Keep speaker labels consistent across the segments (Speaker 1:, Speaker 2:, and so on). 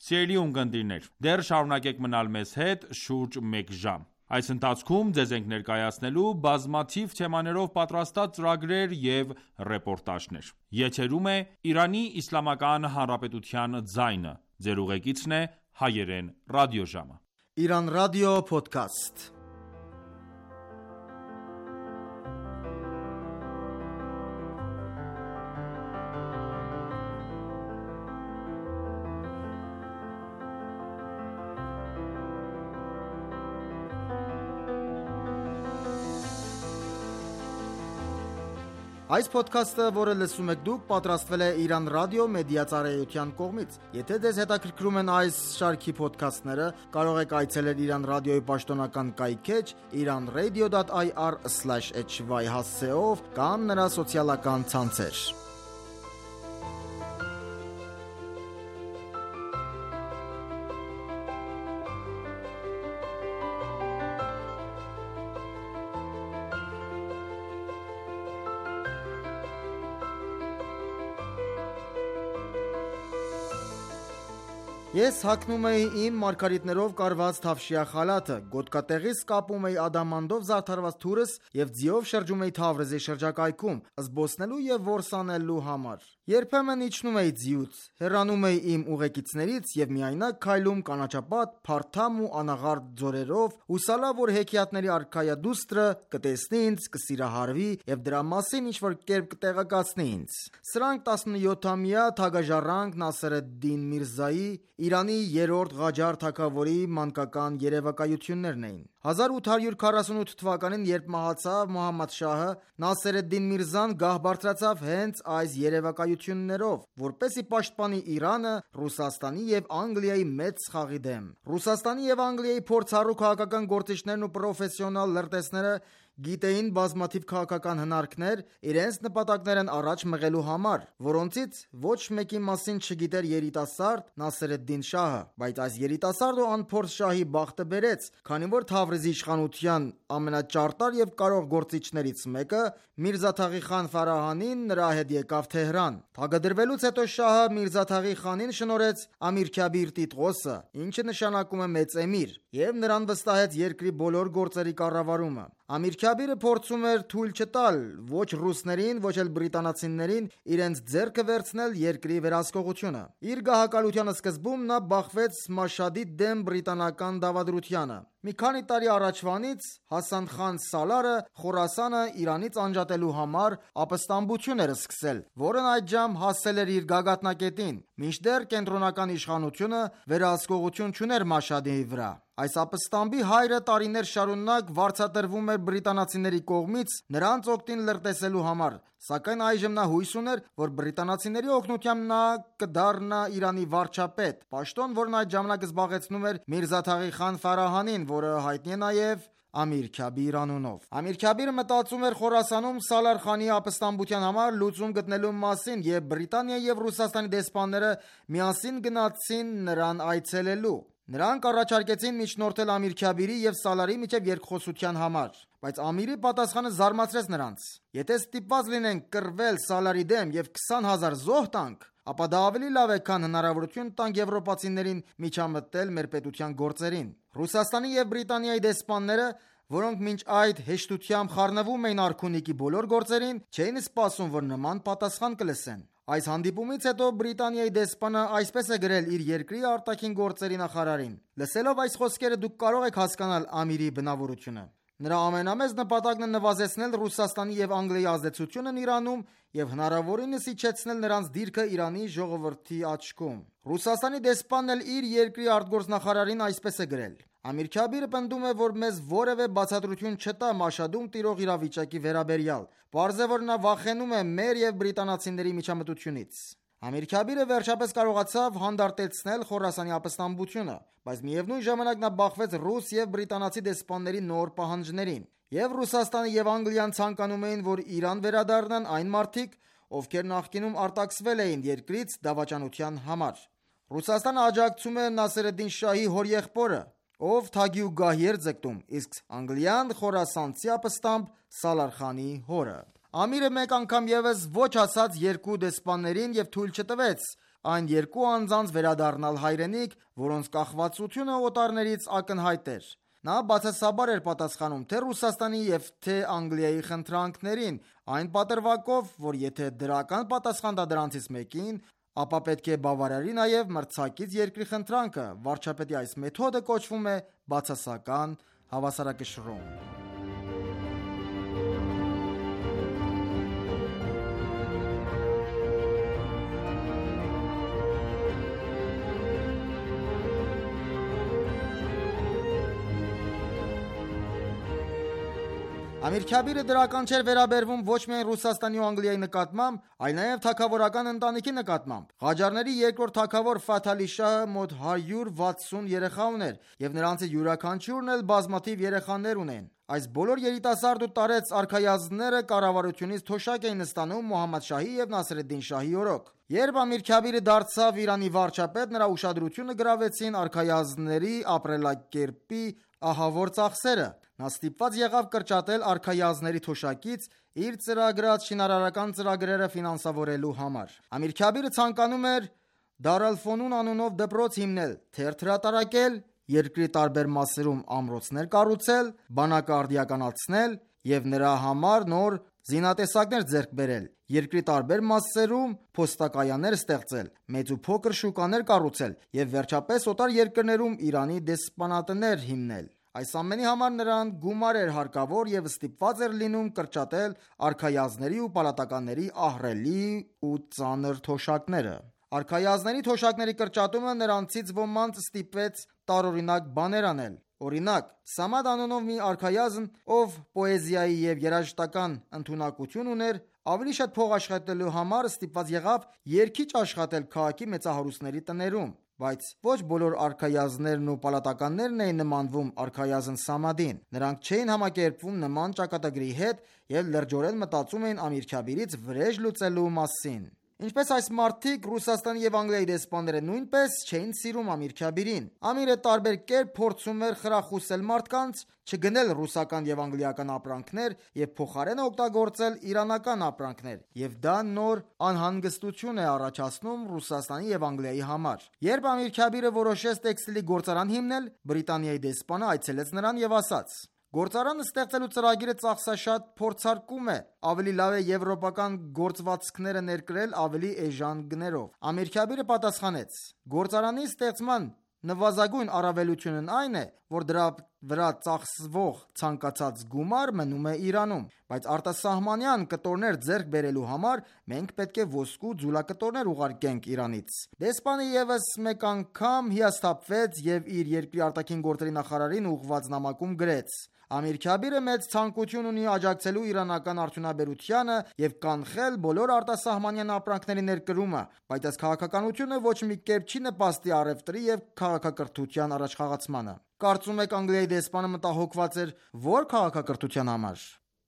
Speaker 1: Սիրելի ունկնդիրներ, դեռ շարունակեք մնալ մեզ հետ շուրջ 1 ժամ։ Այս ընթացքում ձեզ ենք ներկայացնելու բազմաթիվ թեմաներով պատրաստած ծրագրեր և ռեպորտաժներ։ Եթերում է Իրանի Իսլամական Հանրապետության ձայնը։ Ձեր ուղեկիցն է Հայերեն ռադիոժամը։
Speaker 2: Iran Radio Podcast. Այս ոդքասթը, որը լսում եք դուք, պատրաստվել է Iran Radio Media ծառայության կողմից։ Եթե ձեզ հետաքրքրում են այս շարքի ոդքասթները, կարող եք այցելել Iran Radio-ի պաշտոնական կայքէջ iranradio.ir/hy հասցեով կամ նրա սոցիալական ցանցեր։ Ես հագնում էի իմ մարգարիտներով կարված թավշյա խալաթը, գոտկատեղիս կապում էի ադամանդով զարդարված թուրս և ձիով շրջում էի Թավրիզի շրջակայքում, զբոսնելու և որսանելու համար։ Երբեմն իջնում էի ձիուց, հեռանում էի իմ ուղեկիցներից և միայնակ քայլում կանաչապատ, փարթամ ու անաղարտ ձորերով, հուսալա, որ հեքիաթների արքայադուստրը կտեսնի ինձ, կսիրահարվի և դրա մասին ինչ-որ կերպ կտեղեկացնի ինձ։ Սրանք 17-ամյա թագաժառանգ Նասեր ալ-Դին Միրզայի, Իրանի երրորդ Ղաջար թագավորի մանկական երևակայություններն էին։ 1848 թվականին, երբ մահացավ Մոհամմադ շահը, Նասեր ալ-Դին Միրզան գահ բարձրացավ հենց այս երևակայություններով, որպեսզի պաշտպանի Իրանը Ռուսաստանի և Անգլիայի մեծ խաղի դեմ։ Ռուսաստանի և Անգլիայի փորձառու քաղաքական գործիչներն ու պրոֆեսիոնալ լրտեսները գիտեին բազմաթիվ քաղաքական հնարքներ իրենց նպատակներն առաջ մղելու համար, որոնցից ոչ մեկի մասին չգիտեր երիտասարդ Նասեր ալ-Դին շահը, բայց այս երիտասարդ ու անփորձ շահի բախտը բերեց, քանի որ Թավրիզի իշխանության ամենաճարտար և կարող գործիչներից մեկը Միրզա Թաղի խան Ֆարահանին նրա հետ եկավ Թեհրան։ Թագադրվելուց հետո շահը Միրզա Թաղի խանին շնորհեց Ամիր Քաբիր տիտղոսը, ինչը նշանակում է մեծ էմիր, և նրան վստահեց երկրի բոլոր գործերի կառավարումը։ Ամիր Քաբիրը փորձում էր թույլ չտալ ոչ ռուսներին, ոչ էլ բրիտանացիներին իրենց ձեռքը վերցնել երկրի վերահսկողությունը։ Իր գահակալության սկզբում նա բախվեց Մաշհադի դեմ բրիտանական դավադրությանը։ Մի քանի տարի առաջվանից Հասան խան Սալարը Խորասանը Իրանից անջատելու համար ապստամբություն էր սկսել, որն այդժամ հասել էր իր գագաթնակետին, մինչդեռ կենտրոնական իշխանությունը վերահսկողություն չուներ Մաշհադի վրա։ Այս ապստամբի հայրը տարիներ շարունակ վարձատրվում էր բրիտանացիների կողմից նրանց օգտին լրտեսելու համար, սակայն այժմ նա հույս ուներ, որ բրիտանացիների օգնությամբ նա կդառնա Իրանի վարչապետ, պաշտոն, որն այդ ժամանակ զբաղեցնում էր Միրզա Թաղի խան Ֆարահանին, որը հայտնի է նաև Ամիր Քաբիր անունով։ Ամիր Քաբիրը մտածում էր Խորասանում Սալար խանի ապստամբության համար լուծում գտնելու մասին, և Բրիտանիայի և Ռուսաստանի դեսպանները միասին գնացին նրան այցելելու։ Նրանք առաջարկեցին միջնորդել Ամիր Քաբիրի և Սալարի միջև երկխոսության համար, բայց Ամիրի պատասխանը զարմացրեց նրանց։ Եթե ստիպված լինենք կռվել Սալարի դեմ և 20,000 զոհ տանք, ապա դա ավելի լավ է, քան հնարավորություն տանք եվրոպացիներին միջամտել մեր պետության գործերին։ Ռուսաստանի և Բրիտանիայի դեսպանները, որոնք մինչ այդ հեշտությամբ խառնվում էին արքունիքի բոլոր գործերին, չէին սպասում, որ նման պատասխան կլսեն։ Այս հանդիպումից հետո Բրիտանիայի դեսպանը այսպես է գրել իր երկրի արտաքին գործերի նախարարին. «Լսելով այս խոսքերը դուք կարող եք հասկանալ Ամիրի բնավորությունը։ Նրա ամենամեծ նպատակն է նվազեցնել Ռուսաստանի և Անգլիայի ազդեցությունն Իրանում և հնարավորինս իջեցնել նրանց դիրքը Իրանի ժողովրդի աչքում»։ Ռուսաստանի դեսպանն էլ իր երկրի արտգործնախարարին այսպես է գրել. «Ամիր Քաբիրը պնդում է, որ մեզ որևէ բացատրություն չտա Մաշհադում տիրող իրավիճակի վերաբերյալ։ Պարզ է, որ նա վախենում է մեր և բրիտանացիների միջամտությունից»։ Ամիր Քաբիրը վերջապես կարողացավ հանդարտեցնել Խորասանի ապստամբությունը, բայց միևնույն ժամանակ նա բախվեց ռուս և բրիտանացի դեսպանների նոր պահանջներին, և Ռուսաստանը և Անգլիան ցանկանում էին, որ Իրան վերադառնան այն մարդիկ, ովքեր նախկինում արտաքսվել էին երկրից դավաճանության համար։ Ռուսաստանը աջակցում է Նասեր ալ-Դին շահի հորեղբորը, ով թագի ու գահի էր ձգտում, իսկ Անգլիան խորասանցի ապստամբ Սալար խանի հորը։ Ամիրը մեկ անգամ ևս ոչ ասաց երկու դեսպաններին և թույլ չտվեց այն երկու անձանց վերադառնալ հայրենիք, որոնց կախվածությունը օտարներից ակնհայտ էր։ Նա բացասաբար էր պատասխանում թե Ռուսաստանի և թե Անգլիայի խնդրանքներին, այն պատրվակով, որ եթե դրական պատասխան տա դրանցից մեկին, ապա պետք է բավարարի նաև մրցակից երկրի խնդրանքը։ Վարչապետի այս մեթոդը կոչվում է բացասական հավասարակշռում։ Ամիր Քյաբիրը դրական չէր վերաբերվում ոչ միայն Ռուսաստանի ու Անգլիայի նկատմամբ, այլ նաև թագավորական ընտանիքի նկատմամբ։ Ղաջարների երկրորդ թագավոր Ֆաթ Ալի Շահը մոտ 160 երեխա ուներ, և նրանցից յուրաքանչյուրն էլ բազմաթիվ երեխաներ ունեն։ Այս բոլոր երիտասարդ ու տարեց արքայազնները կառավարությունից թոշակ էին ստանում Մոհամմադ Շահի և Նասրեդդին Շահի օրոք։ Երբ Ամիր Քյաբիրը դարձավ Իրանի վարչապետ, նրա ուշադրությունը գրավեցին արքայազնների ապրելակերպի ահավոր ծախսերը։ Նա ստիպված եղավ կրճատել արքայազնների թոշակից իր ծրագրած շինարարական ծրագրերը ֆինանսավորելու համար։ Ամիր Քյաբիրը ցանկանում էր Դար ալ-Ֆոնուն անունով դպրոց հիմնել, թերթ հրատարակել, երկրի տարբեր մասերում ամրոցներ կառուցել, բանակը արդիականացնել և նրա համար նոր զինատեսակներ ձեռք բերել, երկրի տարբեր մասերում փոստակայաններ ստեղծել, մեծ ու փոքր շուկաներ կառուցել և վերջապես օտար երկրներում Իրանի դեսպանատներ հիմնել։ Այս ամենի համար նրան գումար էր հարկավոր և ստիպված էր լինում կրճատել արքայազնների ու պալատականների ահռելի ու ծանր թոշակները։ Արքայազնների թոշակների կրճատումը նրանցից ոմանց ստիպեց տարօրինակ բաներ անել։ Օրինակ, Սամադ անունով մի արքայազն, ով պոեզիայի և երաժշտական ընդունակություն ուներ, ավելի շատ փող աշխատելու համար ստիպված եղավ երգիչ աշխատել քաղաքի մեծահարուստների տներում, բայց ոչ բոլոր արքայազններն ու պալատականներն էին նմանվում արքայազն Սամադին։ Նրանք չէին համակերպվում նման ճակատագրի հետ և լրջորեն մտածում էին Ամիր Քյաբիրից վրեժ լուծելու մասին։ Ինչպես այս մարդիկ, Ռուսաստանի և Անգլիայի դեսպանները նույնպես չէին սիրում Ամիր Քյաբիրին։ Ամիրը տարբեր կերպ փորձում էր խրախուսել մարդկանց չգնել ռուսական և անգլիական ապրանքներ և փոխարենը օգտագործել իրանական ապրանքներ, և դա նոր անհանգստություն է առաջացնում Ռուսաստանի և Անգլիայի համար։ Երբ Ամիր Քյաբիրը որոշեց տեքստիլի գործարան հիմնել, Բրիտանիայի դեսպանը այցելեց նրան և ասաց. «Գործարան ստեղծելու ծրագիրը ծախսաշատ փորձարկում է, ավելի լավ է եվրոպական գործվածքները ներկրել ավելի էժան գներով»։ Ամիր Քյաբիրը պատասխանեց. «Գործարանի ստեղծման նվազագույն առավելությունն այն է, որ դրա վրա ծախսվող ցանկացած գումար մնում է Իրանում, բայց արտասահմանյան կտորներ ձեռք բերելու համար մենք պետք է ոսկու ձուլակտորներ ուղարկենք Իրանից»։ Դեսպանը ևս մեկ անգամ հիասթափվեց և իր երկրի արտաքին գործերի նախարարին ուղղված նամակում գրեց. «Ամիր Քյաբիրը մեծ ցանկություն ունի աջակցելու իրանական արդյունաբերությանը և կանխել բոլոր արտասահմանյան ապրանքների ներկրումը, բայց այս քաղաքականությունը ոչ մի կերպ չի նպաստի առևտրի և քաղաքակրթության առաջխաղացմանը»։ Կարծում եք Անգլիայի դեսպանը մտահոգված էր ո՞ր քաղաքակրթության համար։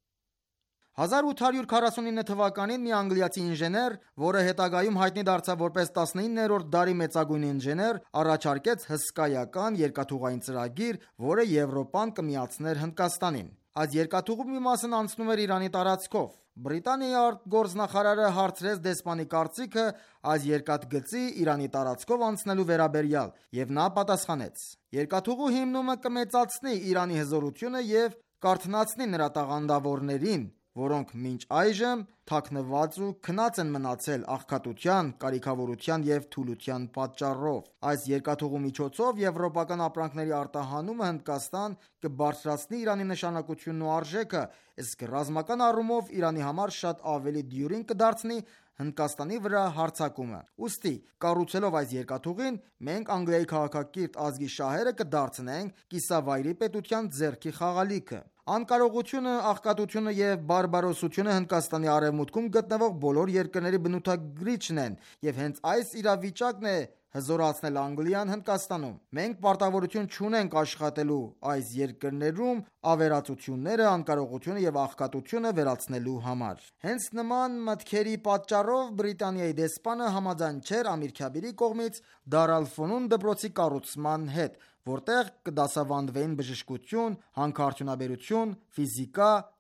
Speaker 2: 1849 թվականին մի անգլիացի ինժեներ, որը հետագայում հայտնի դարձավ որպես 19-րդ դարի մեծագույն ինժեներ, առաջարկեց հսկայական երկաթուղային ծրագիր, որը Եվրոպան կմիացներ Հնդկաստանին։ Այս երկաթուղու մի մասն անցնում էր Իրանի տարածքով։ Բրիտանիայի արտգործնախարարը հարցրեց դեսպանի կարծիքը այս երկաթգծի Իրանի տարածքով անցնելու վերաբերյալ, և նա պատասխանեց. «Երկաթուղու հիմնումը կմեծացնի Իրանի հզորությունը և կարթնացնի նրա տաղանդավորներին, որոնք մինչ այժմ թաքնված ու քնած են մնացել աղքատության, կարիքավորության և թուլության պատճառով։ Այս երկաթուղու միջոցով եվրոպական ապրանքների արտահանումը Հնդկաստան կբարձրացնի Իրանի նշանակությունն ու արժեքը, իսկ ռազմական առումով Իրանի համար շատ ավելի դյուրին կդարձնի Հնդկաստանի վրա հարձակումը։ Ուստի կառուցելով այս երկաթուղին, մենք Անգլիայի քաղաքակիրթ ազգի շահերը կդարձնենք կիսավայրի պետության ձեռքի խաղալիքը։ Անկարողությունը, աղքատությունը և բարբարոսությունը Հնդկաստանի արևմուտքում գտնվող բոլոր երկրների բնութագրիչն են, և հենց այս իրավիճակն է հզորացնել Անգլիան Հնդկաստանում։ Մենք պարտավորություն չունենք աշխատելու այս երկրներում ավերածությունները, անկարողությունը և աղքատությունը վերացնելու համար։ Հենց նման մտքերի պատճառով Բրիտանիայի դեսպանը համաձայն չէր Ամիր Քյաբիրի կողմից Դար ալ-Ֆոնուն դպրոցի կառուցման հետ, որտեղ կդասավանդվեին բժշկություն, հանքարդյունաբերություն, ֆիզիկա,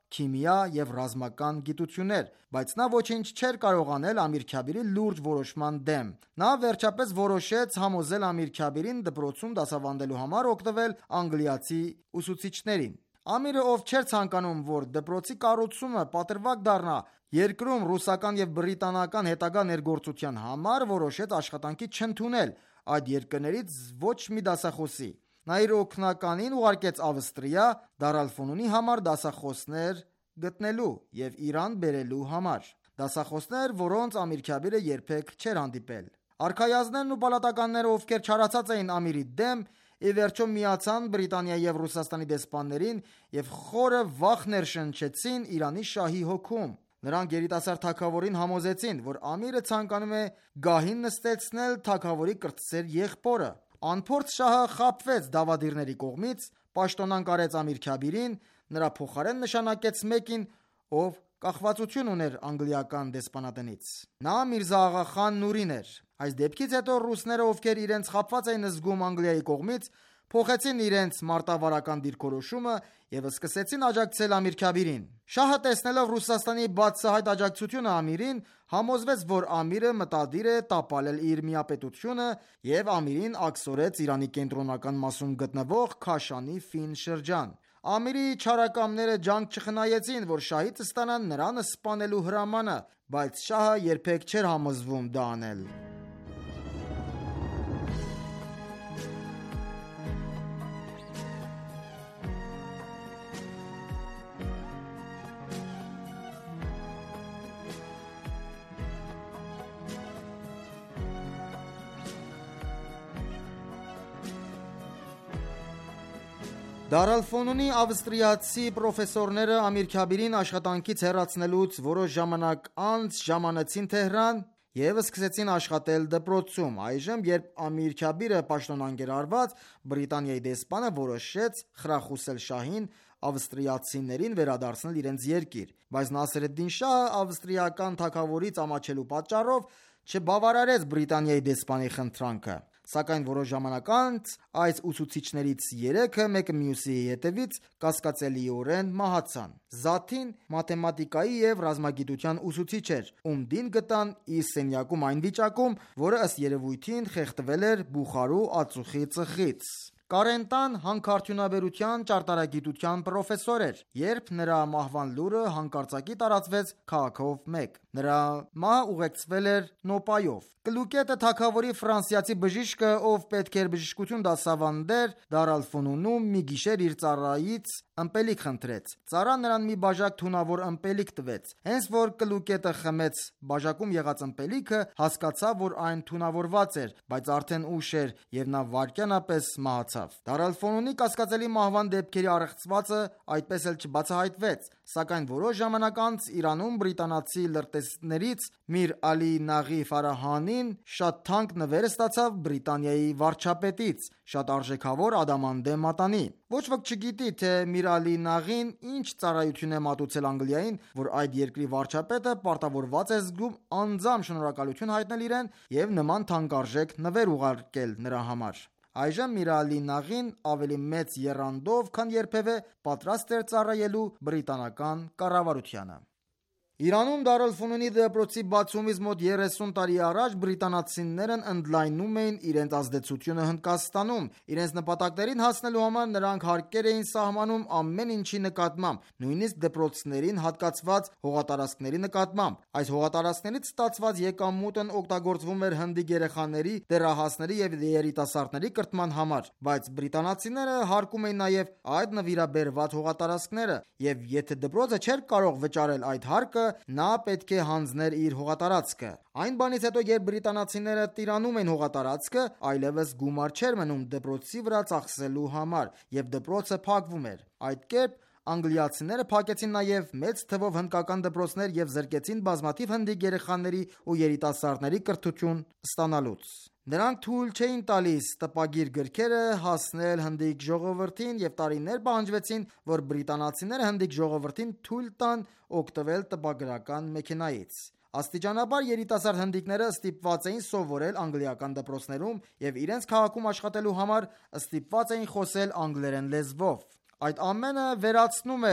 Speaker 2: քիմիա եւ ռազմական գիտություններ, բայց նա ոչինչ չէր կարող անել Ամիր Քաբիրի լուրջ որոշման դեմ։ Նա վերջապես որոշեց համոզել Ամիր Քաբիրին դպրոցում դասավանդելու համար օգտվել անգլիացի ուսուցիչներին։ Ամիրը, ով չէր ցանկանում, որ դպրոցի կառուցումը պատրվակ դառնա երկրում ռուսական եւ բրիտանական հետագա ներգործության համար, որոշեց աշխատանքի չընդունել այդ երկրներից ոչ մի դասախոսի։ Նա իր օգնականին ուղարկեց Ավստրիա Դարալֆոնունի համար դասախոսներ գտնելու եւ Իրան բերելու համար։ Դասախոսներ, որոնց Ամիր Քաբիրը երբեք չէր հանդիպել։ Արքայազններն ու պալատականները, ովքեր չարացած էին Ամիրի դեմ, ի վերջո միացան Բրիտանիայի եւ Ռուսաստանի դեսպաններին եւ խորը վախ ներշնչեցին Իրանի շահի հոգում։ Նրանք երիտասարդ թագավորին համոզեցին, որ Ամիրը ցանկանում է գահին նստեցնել թագավորի կրտսեր եղբորը։ Անփորձ շահը խաբվեց դավադիրների կողմից, պաշտոնանկ արեց Ամիր Քաբիրին, նրա փոխարեն նշանակեց մեկին, ով կախվածություն ուներ անգլիական դեսպանատնից։ Նա Միրզա Աղա խան Նուրին էր։ Այս դեպքից հետո ռուսները, ովքեր իրենց խաբված էին զգում Անգլիայի կողմից, փոխեցին իրենց մարտավարական դիրքորոշումը եւ սկսեցին աջակցել Ամիր Քաբիրին։ Շահը, տեսնելով Ռուսաստանի բացահայտ աջակցությունը Ամիրին, համոզվեց, որ Ամիրը մտադիր է տապալել իր միապետությունը եւ Ամիրին աքսորեց Իրանի կենտրոնական մասում գտնվող Քաշանի Ֆին շրջան։ Ամիրի չարակամները ջանք չխնայեցին, որ շահից ստանան նրան սպանելու հրամանը, բայց շահը երբեք չէր համոզվում դա անել։ Դարալֆոնունի ավստրիացի պրոֆեսորները Ամիր Քաբիրին աշխատանքից հեռացնելուց որոշ ժամանակ անց ժամանեցին Թեհրան եւ սկսեցին աշխատել դպրոցում։ Այժմ, երբ Ամիր Քաբիրը պաշտոնանկ էր արված, Բրիտանիայի դեսպանը որոշեց խրախուսել շահին ավստրիացիներին վերադարձնել իրենց երկիր, բայց Նասերեդդին շահը ավստրիական թագավորից ամաչելու պատճառով չբավարարեց Բրիտանիայի դեսպանի խնդրանքը։ Սակայն որոշ ժամանակ անց այս ուսուցիչներից 3-ը մեկը մյուսի հետևից կասկածելիորեն մահացան։ Զաթին մաթեմատիկայի եւ ռազմագիտության ուսուցիչ էր, ում դին գտան իր սենյակում այն վիճակում, որը ըստ երևույթին խեղդվել էր Բուխարու ածուխի ծխից։ Կարենտան հանքարդյունաբերության ճարտարագիտության պրոֆեսոր էր, երբ նրա մահվան լուրը հանկարծակի տարածվեց քաղաքով մեկ։ Նրա մահը ուղեկցվել էր նոպայով։ Կլուկետը թագավորի ֆրանսիացի բժիշկը, ով պետք էր բժշկություն դասավանդեր Դարալֆոնունում, մի գիշեր իր ծառայից ըմպելիք խնդրեց։ Ծառան նրան մի բաժակ թունավոր ըմպելիք տվեց։ Հենց որ Կլուկետը խմեց բաժակում եղած ըմպելիքը, հասկացավ, որ այն թունավորված էր, բայց արդեն ուշ էր եւ նա վայրկյանապես մահացավ։ Դարալֆոնունի կասկածելի մահվան դեպքերի առեղծվածը այդպես էլ չբացահայտվեց, սակայն որոշ ժամանակ անց Իրանում բրիտանացի լրտեսներից Միր Ալի Նաղի Ֆարահանին շատ թանկ նվեր ստացավ Բրիտանիայի վարչապետից, շատ արժեքավոր ադամանդե մատանի։ Ոչ ոք չգիտի, թե Միր Ալի Նաղին ինչ ծառայություն է մատուցել Անգլիային, որ այդ երկրի վարչապետը պարտավորված է զգում անձամբ շնորհակալություն հայտնել իրեն եւ նման թանկարժեք նվեր ուղարկել նրա համար։ Այժմ Միր Ալի Նաղին ավելի մեծ եռանդով, քան երբևէ պատրաստ էր ծառայելու բրիտանական կառավարությանը։ Իրանում Դարալֆոնունի դպրոցի բացումից մոտ 30 տարի առաջ բրիտանացիներն ընդլայնում էին իրենց ազդեցությունը Հնդկաստանում։ Իրենց նպատակներին հասնելու համար նրանք հարկեր էին սահմանում ամեն ինչի նկատմամբ, նույնիսկ դպրոցներին հատկացված հողատարածքների նկատմամբ։ Այս հողատարածքներից ստացված եկամուտն օգտագործվում էր հնդիկ երեխաների, դեռահասների եւ երիտասարդների կրթման համար, բայց բրիտանացիները հարկում էին նաեւ այդ նվիրաբերված հողատարածքները, եւ եթե դպրոցը չէր կարող վճարել այդ հարկը, նա պետք է հանձներ իր հողատարածքը։ Այն բանից հետո, երբ բրիտանացիները տիրանում են հողատարածքը, այլևս գումար չէր մնում դպրոցի վրա ծախսելու համար, եւ դպրոցը փակվում էր։ Այդ կերպ անգլիացիները փակեցին նաև մեծ թվով հնդկական դպրոցներ եւ զրկեցին բազմաթիվ հնդիկ երեխաների ու երիտասարդների կրթություն ստանալուց։ Նրանք թույլ չէին տալիս տպագիր գրքերը հասնել հնդիկ ժողովրդին եւ տարիներ պահանջվեցին, որ բրիտանացիները հնդիկ ժողովրդին թույլ տան օգտվել տպագրական մեքենայից։ Աստիճանաբար երիտասարդ հնդիկները ստիպված էին սովորել անգլիական դպրոցներում եւ իրենց քաղաքում աշխատելու համար ստիպված էին խոսել անգլերեն լեզվով։ Այդ ամենը վերացնում էր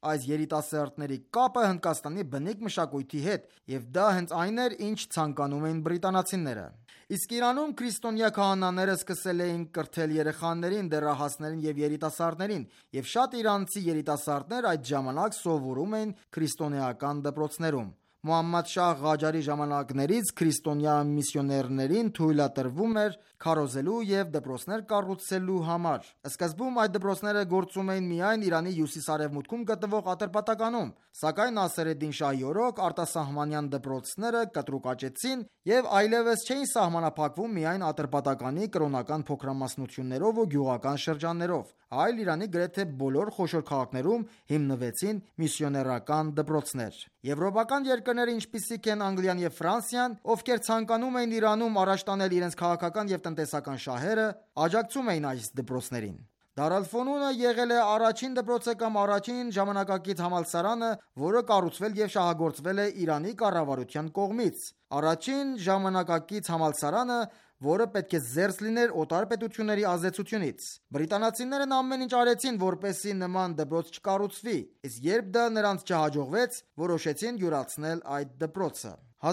Speaker 2: այս երիտասարդների կապը Հնդկաստանի բնիկ մշակույթի հետ, եւ դա հենց այն էր, ինչ ցանկանում էին բրիտանացիները։ Իսկ Իրանում քրիստոնյա քահանաները սկսել էին կրթել երեխաներին, դեռահասներին եւ երիտասարդներին, եւ շատ իրանցի երիտասարդներ այդ ժամանակ սովորում էին քրիստոնեական դպրոցներում։ Մոհամմադ Շահ Ղաջարի ժամանակներից քրիստոնյա միսիոներներին թույլատրվում էր քարոզելու եւ դպրոցներ կառուցելու համար։ Սկզբում այդ դպրոցները գործում էին միայն Իրանի հյուսիս-արևմուտքում գտնվող Ատրպատականում, սակայն Նասերեդդին Շահի օրոք արտասահմանյան դպրոցները կտրուկ աճեցին եւ այլևս չէին սահմանափակվում միայն Ատրպատականի կրոնական փոքրամասնություններով ու գյուղական շրջաններով, այլ Իրանի գրեթե բոլոր խոշոր քաղաքներում հիմնվեցին միսիոներական դպրոցներ։ Եվրոպական երկրներ, ինչպիսիք են Անգլիան եւ Ֆրանսիան, ովքեր ցանկանում էին Իրանում առաջ տանել իրենց քաղաքական եւ տնտեսական շահերը, աջակցում էին այս դպրոցներին։ Դար ալ-Ֆոնունը եղել է առաջին դպրոցը կամ առաջին ժամանակակից համալսարանը, որը կառուցվել եւ շահագործվել է Իրանի կառավարության կողմից։ Առաջին ժամանակակից համալսարանը, որը պետք է զերծ լիներ օտար պետությունների ազդեցությունից։ Բրիտանացիներն ամեն ինչ արեցին, որպեսզի նման դպրոց չկառուցվի, իսկ երբ դա նրանց չհաջողվեց, որոշեցին յուրացնել այդ դպրոցը։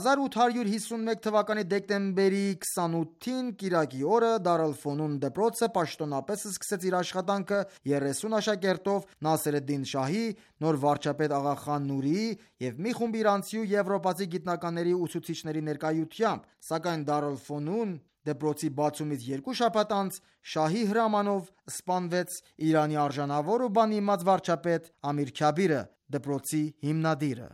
Speaker 2: 1851 թվականի դեկտեմբերի 28-ին կիրակի օրը Դար ալ-Ֆոնուն դպրոցը պաշտոնապես սկսեց իր աշխատանքը 30 աշակերտով Նասերեդդին Շահի, նոր վարչապետ Աղա Խան Նուրիի եւ մի խումբ իրանցի ու եվրոպացի գիտնականների ու ուսուցիչների ներկայությամբ, սակայն Դար ալ-Ֆոնուն դպրոցի բացումից 2 շաբաթ անց Շահի հրամանով սպանվեց Իրանի արժանավոր ու բանիմաց վարչապետ Ամիր Քյաբիրը, դպրոցի հիմնադիրը։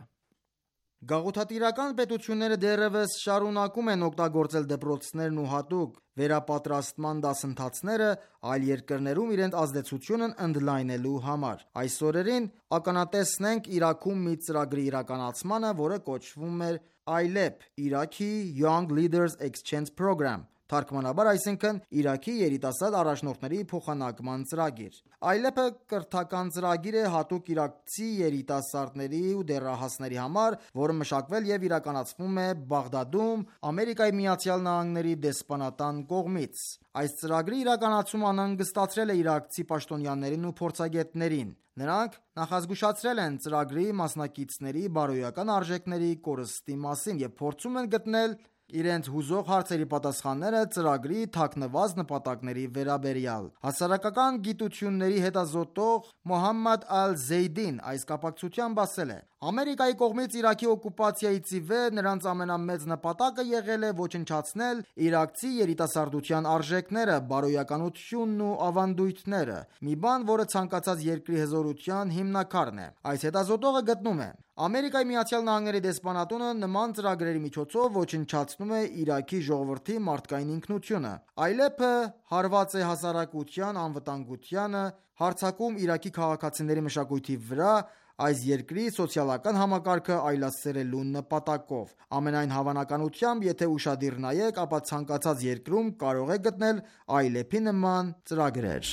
Speaker 2: Գաղութատիրական պետությունները դեռևս շարունակում են օգտագործել դպրոցներն ու հատուկ վերապատրաստման դասընթացները այլ երկրներում իրենց ազդեցությունն ընդլայնելու համար։ Այս օրերին ականատեսն ենք Իրաքում մի ծրագրի իրականացմանը, որը կոչվում էր ILEP Iraqi Young Leaders Exchange Program, թարգմանաբար այսինքն Իրաքի երիտասարդ առաջնորդների փոխանակման ծրագիր։ ILEP-ը կրթական ծրագիր է հատուկ իրաքցի երիտասարդների ու դեռահասների համար, որը մշակվել եւ իրականացվում է Բաղդադում Ամերիկայի Միացյալ Նահանգների դեսպանատան կողմից։ Այս ծրագրի իրականացումը անհանգստացրել է իրաքցի պաշտոնյաներին ու փորձագետներին։ Նրանք նախազգուշացրել են ծրագրի մասնակիցների բարոյական արժեքների կորստի մասին եւ փորձում են գտնել իրենց հուզող հարցերի պատասխանները ծրագրի թաքնված նպատակների վերաբերյալ։ Հասարակական գիտությունների հետազոտող Մոհամմադ Ալ-Զեյդին այս կապակցությամբ ասել է. Ամերիկայի կողմից Իրաքի օկուպացիայից ի վեր նրանց ամենամեծ նպատակը եղել է ոչնչացնել իրաքցի երիտասարդության արժեքները, բարոյականությունն ու ավանդույթները, մի բան, որը ցանկացած երկրի հզորության հիմնաքարն է։ Այս հետազոտողը գտնում է. Ամերիկայի Միացյալ Նահանգների դեսպանատունը նման ծրագրերի միջոցով ոչնչացնում է Իրաքի ժողովրդի մարդկային ինքնությունը։ ILEP-ը հարված է հասարակության անվտանգությանը, հարձակում Իրաքի քաղաքացիների մշակույթի վրա, այս երկրի սոցիալական համակարգը այլասերելու նպատակով։ Ամենայն հավանականությամբ, եթե ուշադիր նայեք, ապա ցանկացած երկրում կարող եք գտնել ILEP-ի նման ծրագրեր։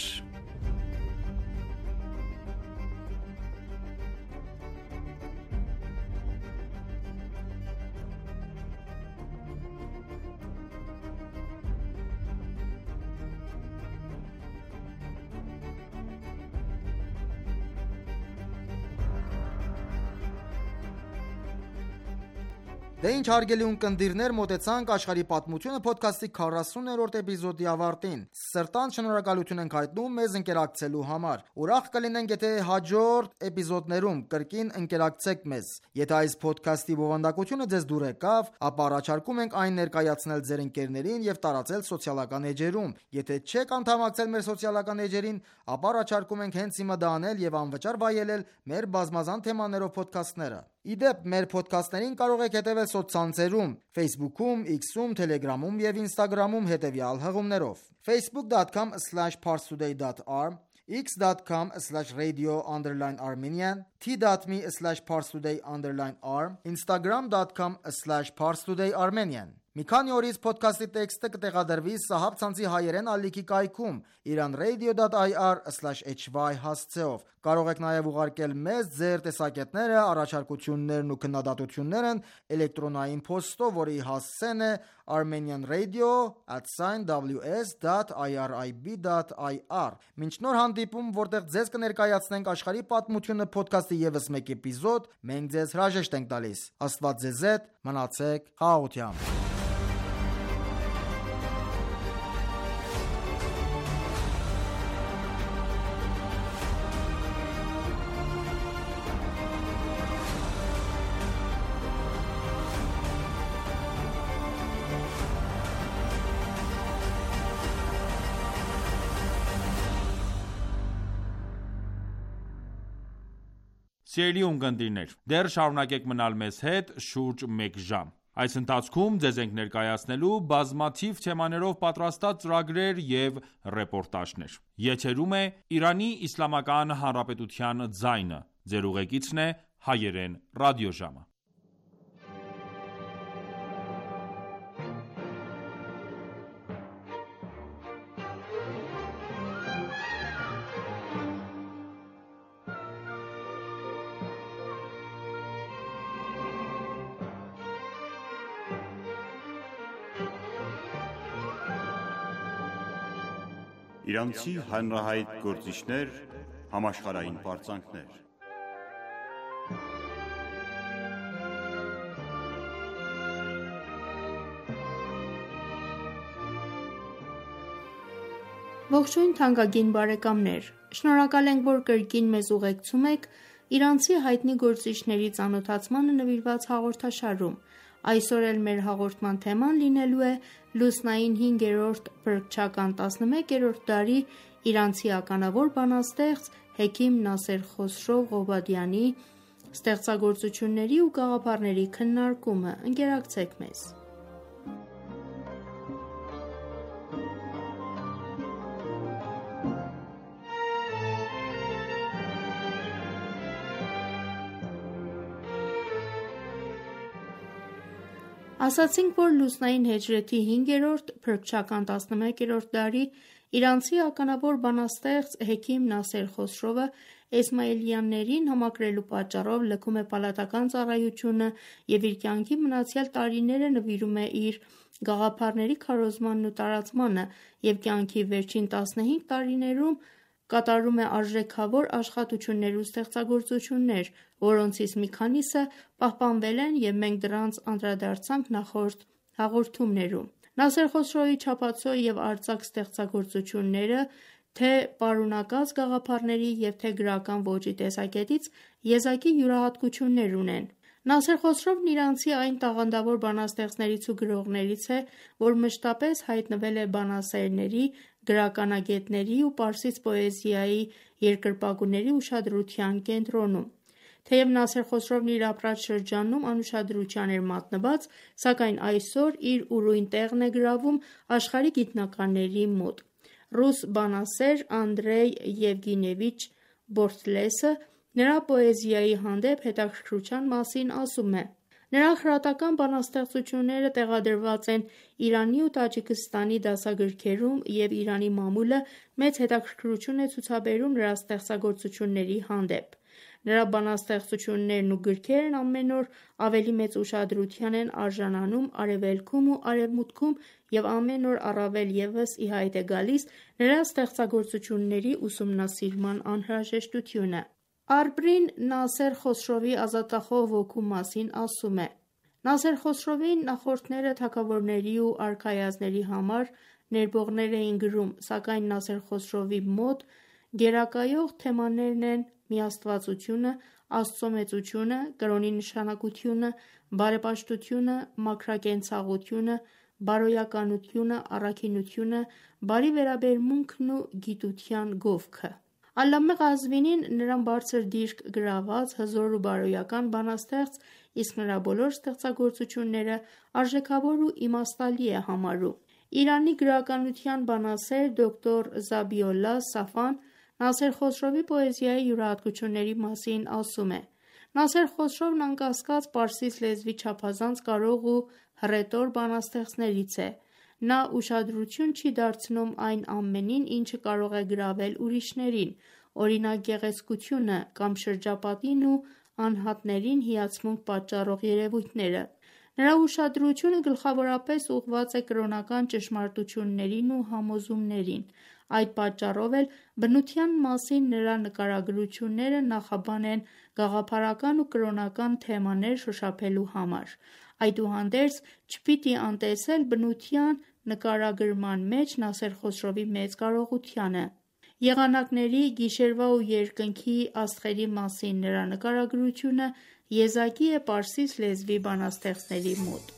Speaker 2: Դե ինչ հարգելի ունկնդիրներ, մոտեցանք աշխարհի պատմությունը ոդքասթի 40-րդ էպիզոդի ավարտին։ Սրտան շնորհակալություն ենք հայտնում մեզ ընկերակցելու համար։ Ուրախ կլինենք, եթե հաջորդ էպիզոդներում կրկին ընկերակցեք մեզ։ Եթե այս ոդքասթի բովանդակությունը ձեզ դուր եկավ, ապա առաջարկում ենք այն ներկայացնել ձեր ընկերներին եւ տարածել սոցիալական էջերում։ Եթե չեք անդամակցել մեր սոցիալական էջերին, ապա առաջարկում ենք հենց հիմա դա անել եւ անվճար վայելել մեր բազմազան թեմաներով ոդքասթները։ Իդեպ, մեր ոդքասթներին կարող եք հետևել սոցցանցերում, Facebook-ում, X-ում, Telegram-ում եւ Instagram-ում հետևյալ հղումներով. facebook.com/parstoday.ir, x.com/radio_armenian, t.me/parstoday_r, instagram.com/parstodayarmenian։ Մի քանի օրից podcast-ի տեքստը կտեղադրվի Սահաբ ցանցի հայերեն ալիքի կայքում iranradio.ir/hy հասցեով։ Կարող եք նաև ուղարկել մեզ ձեր տեսակետները, առաջարկություններն ու քննադատություններն էլեկտրոնային փոստով, որի հասցեն է armenianradio@ws.irib.ir։ Մինչ նոր հանդիպում, որտեղ ձեզ կներկայացնենք աշխարհի պատմությունը podcast-ի ևս մեկ էպիզոդ, մենք ձեզ հրաժեշտ ենք տալիս։ Աստված ձեզ հետ, մնացեք խաղաղությամբ։
Speaker 1: Սիրելի ունկնդիրներ, դեռ շարունակեք մնալ մեզ հետ շուրջ մեկ ժամ։ Այս ընթացքում ձեզ ենք ներկայացնելու բազմաթիվ թեմաներով պատրաստած ծրագրեր և ռեպորտաժներ։ Եթերում է Իրանի Իսլամական Հանրապետության ձայնը։ Ձեր ուղեկիցն է հայերեն ռադիոժամը։
Speaker 3: Իրանցի հանրահայտ գործիչներ, համաշխարհային պարծանքներ։
Speaker 4: Ողջույն թանկագին բարեկամներ, շնորհակալ ենք, որ կրկին մեզ ուղեկցում եք իրանցի հայտնի գործիչների ծանոթացմանը նվիրված հաղորդաշարում։ Այսօր էլ մեր հաղորդման թեման լինելու է լուսնային 5-րդ փրկչական 11-րդ դարի իրանցի ականավոր բանաստեղծ Հեքիմ Նասեր Խոսրո Ղոբադյանի ստեղծագործությունների ու գաղափարների քննարկումը։ Ընկերակցեք մեզ։ Ասացինք, որ լուսնային հեջրեթի 5-րդ փրկչական 11-րդ դարի իրանցի ականավոր բանաստեղծ Հեքիմ Նասեր Խոսրովը Էսմայիլյաններին համակրելու պատճառով լքում է պալատական ծառայությունը և իր կյանքի մնացյալ տարիները նվիրում է իր գաղափարների քարոզմանն ու տարածմանը և կյանքի վերջին 15 տարիներում կատարում է արժեքավոր աշխատություններ ու ստեղծագործություններ, որոնցից մի քանիսը պահպանվել են և մենք դրանց անդրադարձանք նախորդ հաղորդումներում։ Նասեր Խոսրոյի չափածո և արձակ ստեղծագործությունները թե պարունակած գաղափարների և թե գրական ոճի տեսակետից եզակի յուրահատկություններ ունեն։ Նասեր Խոսրովն իրանցի այն տաղանդավոր բանաստեղծներից ու գրողներից է, որ մշտապես հայտնվել է բանասերների, գրականագետների ու պարսից պոեզիայի երկրպագուների ուշադրության կենտրոնում։ Թեև Նասեր Խոսրովն իր ապրած շրջանում անուշադրության էր մատնված, սակայն այսօր իր ուրույն տեղն է գրավում աշխարհի գիտնականների մոտ։ Ռուս բանասեր Անդրեյ Եվգենիևիչ Բորտլեսը նրա պոեզիայի հանդեպ հետաքրքրության մասին ասում է. Նրա խրատական բանաստեղծությունները տեղադրված են Իրանի ու Տաջիկստանի դասագրքերում և Իրանի մամուլը մեծ հետաքրքրություն է ցուցաբերում նրա ստեղծագործությունների հանդեպ։ Նրա բանաստեղծություններն ու գրքերն ամեն օր ավելի մեծ ուշադրության են արժանանում Արևելքում ու Արևմուտքում և ամեն օր առավել ևս ի հայտ է գալիս նրա ստեղծագործությունների ուսումնասիրման անհրաժեշտությունը։ Արբրին Նասեր Խոսրովի ազատախոհ ոգու մասին ասում է. Նասեր Խոսրովին նախորդները թագավորների ու արքայազնների համար ներբողներ էին գրում, սակայն Նասեր Խոսրովի մոտ գերակայող թեմաներն են միաստվածությունը, Աստծո մեծությունը, կրոնի նշանակությունը, բարեպաշտությունը, մաքրակենցաղությունը, բարոյականությունը, առաքինությունը, բարի վերաբերմունքն ու գիտության գովքը։ Ալլամե Ղազվինին նրան բարձր դիրք գրաված, հզոր ու բարոյական բանաստեղծ, իսկ նրա բոլոր ստեղծագործությունները արժեքավոր ու իմաստալի է համարում։ Իրանի գրականության բանասեր դոկտոր Զաբիոլլա Սաֆան Նասեր Խոսրովի պոեզիայի յուրահատկությունների մասին ասում է. Նասեր Խոսրովն անկասկած պարսից լեզվի չափազանց կարող ու հռետոր բանաստեղծներից է։ Նա ուշադրություն չի դարձնում այն ամենին, ինչը կարող է գրավել ուրիշներին, օրինակ գեղեցկությունը կամ շրջապատին ու անհատներին հիացմունք պատճառող երևույթները։ Նրա ուշադրությունը գլխավորապես ուղղված է կրոնական ճշմարտություններին ու համոզումներին։ Այդ պատճառով էլ բնության մասին նրա նկարագրությունները նախաբան են գաղափարական ու կրոնական թեմաներ շոշափելու համար։ Այդուհանդերձ չպիտի անտեսել բնության նկարագրման մեջ Նասեր Խոսրովի մեծ կարողությանը։ Եղանակների, գիշերվա ու երկնքի աստղերի մասին նրա նկարագրությունը եզակի է պարսից լեզվի բանաստեղծների մոտ։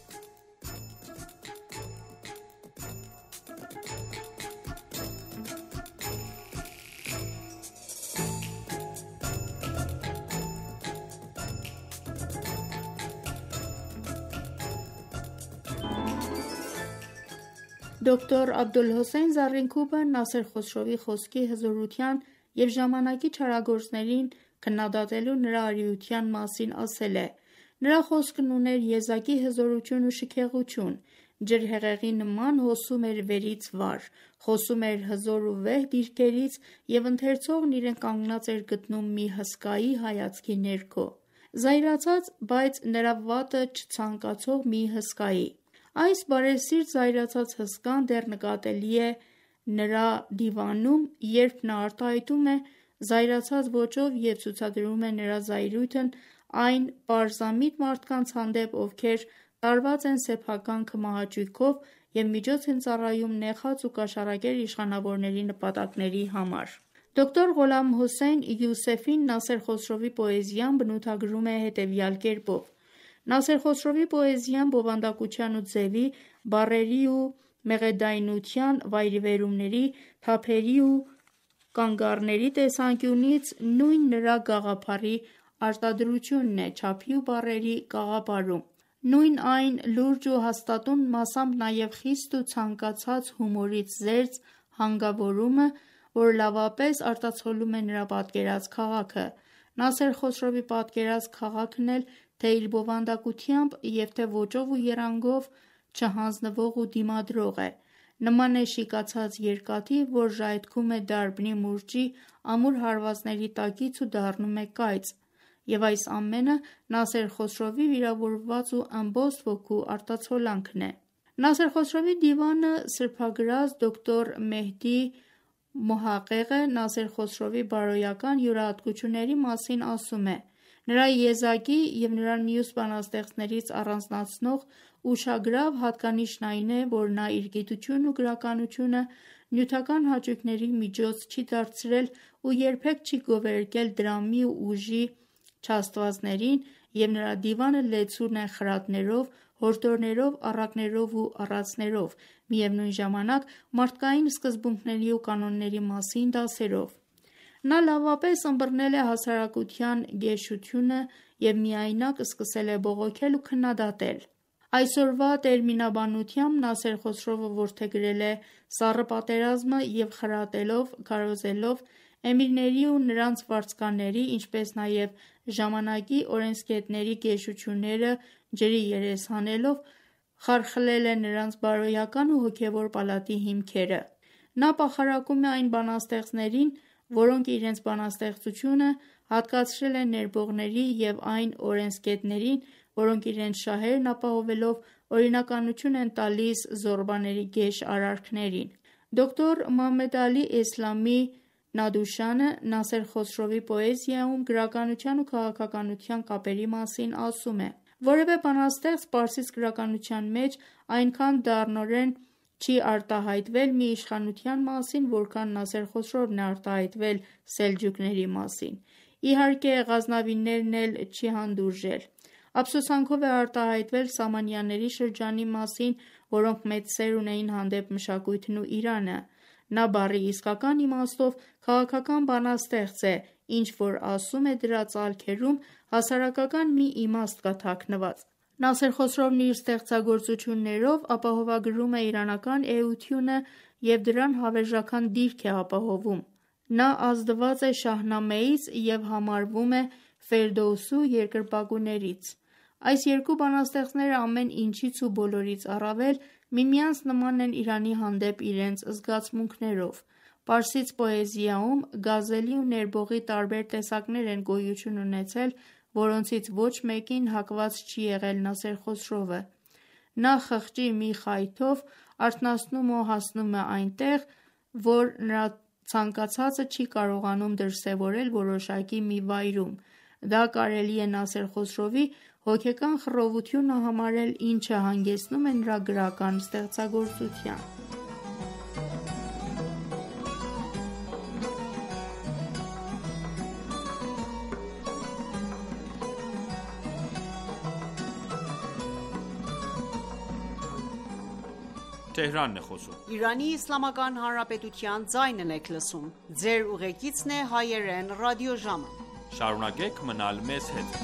Speaker 4: Դոկտոր Աբդոլհոսեյն Զարինքուբը Նասեր Խոսրովի խոսքի հզորության և ժամանակի չարագործներին քննադատելու նրա արիության մասին ասել է. «Նրա խոսքն ուներ եզակի հզորություն ու շքեղություն, ջրհեղեղի նման հոսում էր վերից վար, խոսում էր հզոր ու վեհ դիրքերից և ընթերցողն իրեն կանգնած էր գտնում մի հսկայի հայացքի ներքո, զայրացած, բայց նրա վատը չցանկացող մի հսկայի։ Այս բարեսիրտ զայրացած հսկան դեռ նկատելի է նրա դիվանում, երբ նա արտահայտում է զայրացած ոճով և ցուցադրում է նրա զայրույթն այն պարզամիտ մարդկանց հանդեպ, ովքեր տարված են սեփական քմահաճույքով և միջոց են ծառայում նեխած ու կաշառակեր իշխանավորների նպատակների համար»։ Դոկտոր Ղոլամ Հոսեյն Յուսեֆին Նասեր Խոսրովի պոեզիան բնութագրում է հետևյալ կերպով. «Նասեր Խոսրովի պոեզիան բովանդակության ու ձևի, բառերի ու մեղեդայնության, վայրիվերումների, թափերի ու կանգառների տեսանկյունից նույն նրա գաղափարի արտադրությունն է չափի ու բառերի կաղապարում, նույն այն լուրջ ու հաստատուն, մասամբ նաև խիստ ու ցանկացած հումորից զերծ հանգավորումը, որ լավապես արտացոլում է նրա պատկերած քաղաքը։ Նասեր Խոսրովի պատկերած քաղաքն էլ թե իր բովանդակությամբ և թե ոճով ու եռանգով չհանձնվող ու դիմադրող է։ Նման է շիկացած երկաթի, որ ժայթքում է դարբնի մուրճի ամուր հարվածների տակից ու դառնում է կայծ, և այս ամենը Նասեր Խոսրովի վիրավորված ու ըմբոստ ոգու արտացոլանքն է»։ Նասեր Խոսրովի դիվանը սրբագրած դոկտոր Մեհդի Մոհաղեղը Նասեր Խոսրովի բարոյական յուրահատկությունների մասին ասում է. «Նրա եզակի և նրան մյուս բանաստեղծներից առանձնացնող ուշագրավ հատկանիշն այն է, որ նա իր գիտությունն ու գրականությունը նյութական հաճույքների միջոց չի դարձրել ու երբեք չի գովերգել դրամի ու ուժի չաստվածներին, և նրա դիվանը լեցուն է խրատներով, հորդորներով, առակներով ու առածներով, միևնույն ժամանակ մարդկային սկզբունքների ու կանոնների մասին դասերով։ Նա լավապես ըմբռնել է հասարակության գեշությունը և միայնակ սկսել է բողոքել ու քննադատել։ Այսօրվա տերմինաբանությամբ Նասեր Խոսրովը որդեգրել է սառը պատերազմը և խրատելով, քարոզելով էմիրների ու նրանց վարձկանների, ինչպես նաև ժամանակի օրենսգետների գեշությունները ջրի երես հանելով, խարխլել է նրանց բարոյական ու հոգևոր պալատի հիմքերը։ Նա պախարակում է այն բանաստեղծներին, որոնք իրենց բանաստեղծությունը հատկացրել են ներբողների և այն օրենսգետներին, որոնք իրենց շահերն ապահովելով օրինականություն են տալիս զոռբաների գեշ արարքներին։ Դոկտոր Մոհամմեդ Ալի Էսլամի Նադուշանը Նասեր Խոսրովի պոեզիայում գրականության ու քաղաքականության կապերի մասին ասում է. «Որևէ բանաստեղծ պարսից գրականության մեջ այնքան դառնորեն չի արտահայտվել մի իշխանության մասին, որքան Նասեր Խոսրովն է արտահայտվել սելջուկների մասին։ Իհարկե, Ղազնավիներն էլ չի հանդուրժել։ Ափսոսանքով է արտահայտվել Սամանիաների շրջանի մասին, որոնք մեծ սեր ունեին հանդեպ մշակույթն ու Իրանը։ Նա բառի իսկական իմաստով քաղաքական բանաստեղծ է, ինչ որ ասում է դրա ծալքերում հասարակական մի իմաստ կա թաքնված։ Նասեր Խոսրովն իր ստեղծագործություններով ապահովագրում է իրանական էությունը և դրան հավերժական դիրք է ապահովում։ Նա ազդված է Շահնամեից և համարվում է Ֆերդոուսու երկրպագուներից։ Այս երկու բանաստեղծները ամեն ինչից ու բոլորից առավել միմյանց նման են Իրանի հանդեպ իրենց զգացմունքներով։ Պարսից պոեզիայում գազելի ու ներբողի տարբեր տեսակներ են գոյություն ունեցել, որոնցից ոչ մեկին հակված չի եղել Նասեր Խոսրովը։ Նա խղճի մի խայթով արթնացնում ու հասնում է այնտեղ, որ նրա ցանկացածը չի կարողանում դրսևորել որոշակի մի վայրում։ Դա կարելի է Նասեր Խոսրովի հոգեկան խռովությունը համարել, ինչը հանգեցնում է նրա գրական ստեղծագործության։
Speaker 5: Իրանի Իսլամական Հանրապետության ձայնն եք լսում։ Ձեր ուղեկիցն է հայերեն ռադիոժամը։
Speaker 1: Շարունակեք մնալ մեզ հետ։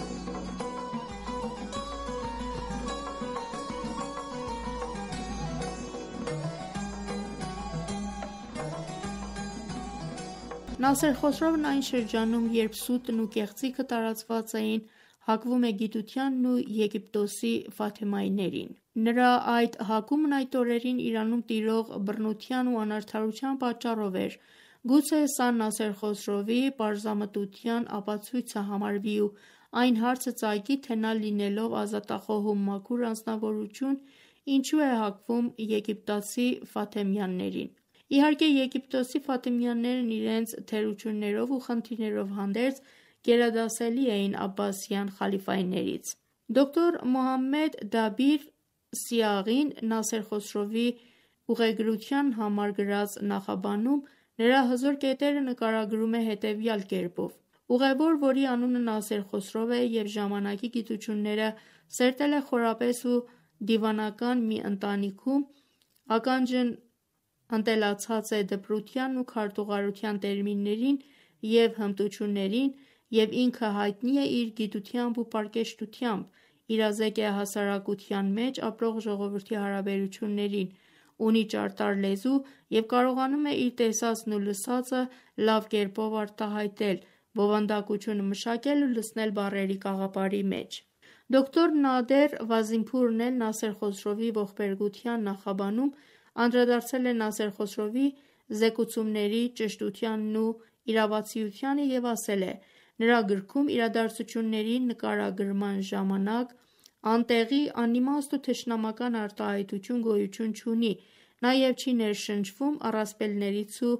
Speaker 4: Նասեր Խոսրովն այն շրջանում, երբ սուտն ու կեղծիքը տարածված էին, հակվում է գիտությանն ու Եգիպտոսի Ֆաթեմայիներին։ Նրա այդ հակումն այդ օրերին Իրանում տիրող բռնության ու անարդարության պատճառով էր։ Գուցե սա Նասեր Խոսրովի պարզամտության ապացույցը համարվի ու այն հարցը ծագի, թե նա լինելով ազատախոհում մաքուր անձնավորություն, ինչու է հակվում եգիպտացի Ֆաթեմյաններին։ Իհարկե, Եգիպտոսի Ֆաթեմյաններն իրենց թերություններով ու խնդիրներով հանդերձ գերադասելի էին Աբբասյան խալիֆայներից։ Դոկտոր Մոհամմեդ Դաբիր Սիաղին Նասեր Խոսրովի ուղեգրության համար գրած նախաբանում նրա հզոր կետերը նկարագրում է հետևյալ կերպով. Ուղևոր, որի անունը Նասեր Խոսրով է և ժամանակի գիտությունները սերտել է խորապես ու դիվանական մի ընտանիքում, ականջն ընտելացած է դպրության ու քարտուղարության տերմիններին և հմտություններին և ինքը հայտնի է իր գիտությամբ ու պարկեշտությամբ, իրազեկ է հասարակության մեջ ապրող ժողովրդի հարաբերություններին, ունի ճարտար լեզու և կարողանում է իր տեսածն ու լսածը լավ կերպով արտահայտել, բովանդակությունը մշակել ու լցնել բառերի կաղապարի մեջ։ Դոկտոր Նադեր Վազիմփուրն էլ Նասեր Խոսրովի ողբերգության նախաբանում անդրադարձել է Նասեր Խոսրովի զեկուցումների ճշտությանն ու իրավացիությանը և ասել է. նրա գրքում իրադարձությունների նկարագրման ժամանակ անտեղի, անիմաստ ու թշնամական արտահայտություն գոյություն չունի, նաև չի ներշնչվում առասպելներից ու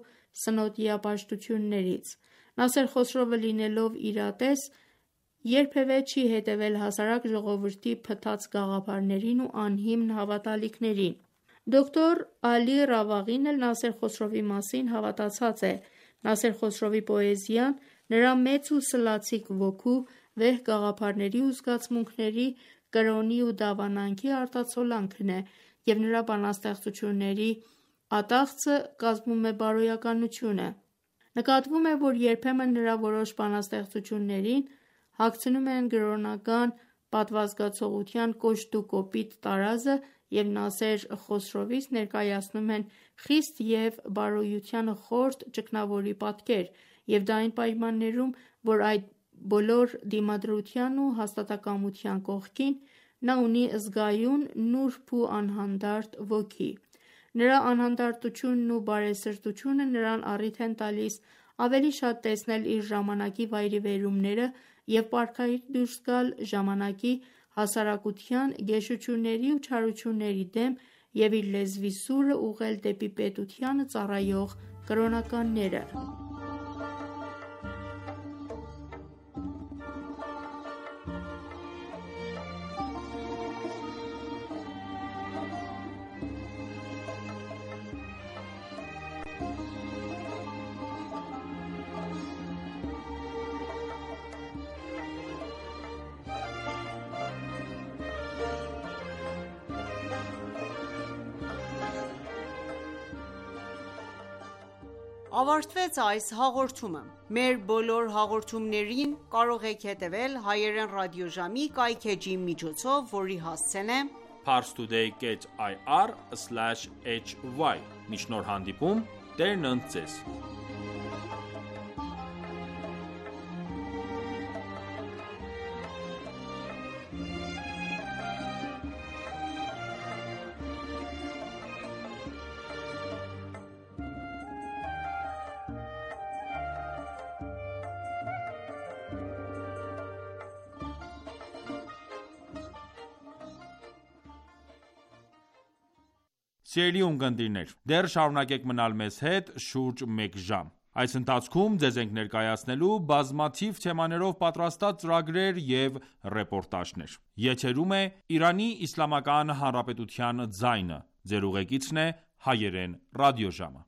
Speaker 4: սնոտիապաշտություններից։ Նասեր Խոսրովը լինելով իրատես, երբևէ չի հետևել հասարակ ժողովրդի փտած գաղափարներին ու անհիմն հավատալիքներին։ Դոկտոր Ալի Ռավաղին էլ Նասեր Խոսրովի մասին հավատացած է։ Նասեր Խոսրովի պոեզիան նրա մեծ ու սլացիկ ոգու, վեհ գաղափարների ու զգացմունքների, կրոնի ու դավանանքի արտացոլանքն է, և նրա բանաստեղծությունների ատաղձը կազմում է բարոյականությունը։ Նկատվում է, որ երբեմն նրա որոշ բանաստեղծություններին հագցնում են կրոնական պատվազգացողության կոշտ ու կոպիտ տարազը և Նասեր Խոսրովից ներկայացնում են խիստ և բարոյությանը խորթ ճգնավորի պատկեր, և դա այն պայմաններում, որ այդ բոլոր դիմադրության ու հաստատակամության կողքին նա ունի զգայուն, նուրբ ու անհանդարտ ոգի։ Նրա անհանդարտությունն ու բարեսրտությունը նրան առիթ են տալիս ավելի շատ տեսնել իր ժամանակի վայրիվերումները և պարքայից դուրս գալ ժամանակի հասարակության գեշությունների ու չարությունների դեմ և իր լեզվի սուրը ուղղել դեպի պետությանը ծառայող կրոնականները։
Speaker 5: Ավարտվեց այս հաղորդումը։ Մեր բոլոր հաղորդումներին կարող եք հետևել հայերեն ռադիոժամի կայքէջի միջոցով, որի հասցեն է
Speaker 1: parstoday.ir/hy։ Մինչ նոր հանդիպում, Տերն ընդ ձեզ։ Սիրելի ունկնդիրներ, դեռ շարունակեք մնալ մեզ հետ շուրջ մեկ ժամ։ Այս ընթացքում ձեզ ենք ներկայացնելու բազմաթիվ թեմաներով պատրաստած ծրագրեր և ռեպորտաժներ։ Եթերում է Իրանի Իսլամական Հանրապետության ձայնը։ Ձեր ուղեկիցն է Հայերեն ռադիոժամը։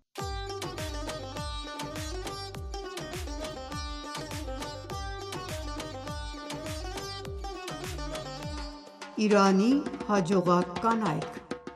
Speaker 5: Իրանի հաջողակ կանայք։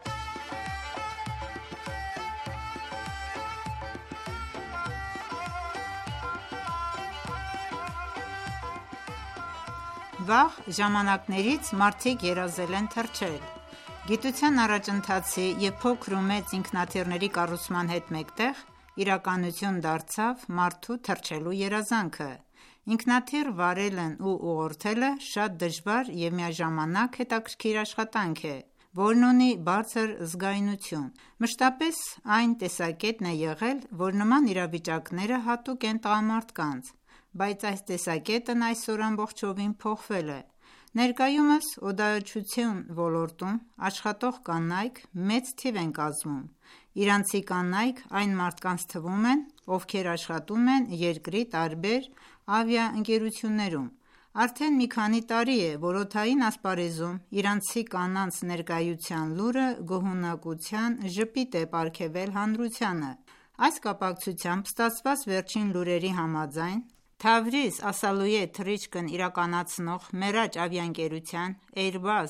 Speaker 5: Վաղ ժամանակներից մարդիկ երազել են թռչել։ Գիտության առաջընթացի և փոքր ու մեծ ինքնաթիռների կառուցման հետ մեկտեղ իրականություն դարձավ մարդու թռչելու երազանքը։ Ինքնաթիռ վարելն ու ուղղորդելը շատ դժվար և միաժամանակ հետաքրքիր աշխատանք է, որն ունի բարձր զգայունություն։ Մշտապես այն տեսակետն է եղել, որ նման իրավիճակները հատուկ են տղամարդկանց, բայց այս տեսակետն այսօր ամբողջովին փոխվել է։ Ներկայումս օդաչություն ոլորտում աշխատող կանայք մեծ թիվ են կազմում։ Իրանցի կանայք այն մարդկանց թվում են, ովքեր աշխատում են երկրի տարբեր ավիաընկերություններում։ Արդեն մի քանի տարի է, որ օդային ասպարեզում իրանցի կանանց ներկայության լուրը գոհունակության ժպիտ է պարգևել հանրությանը։ Այս կապակցությամբ ստացված վերջին լուրերի համաձայն, Թավրիզ Ասալույե թռիչքն իրականացնող Մերաջ ավիաընկերության Airbus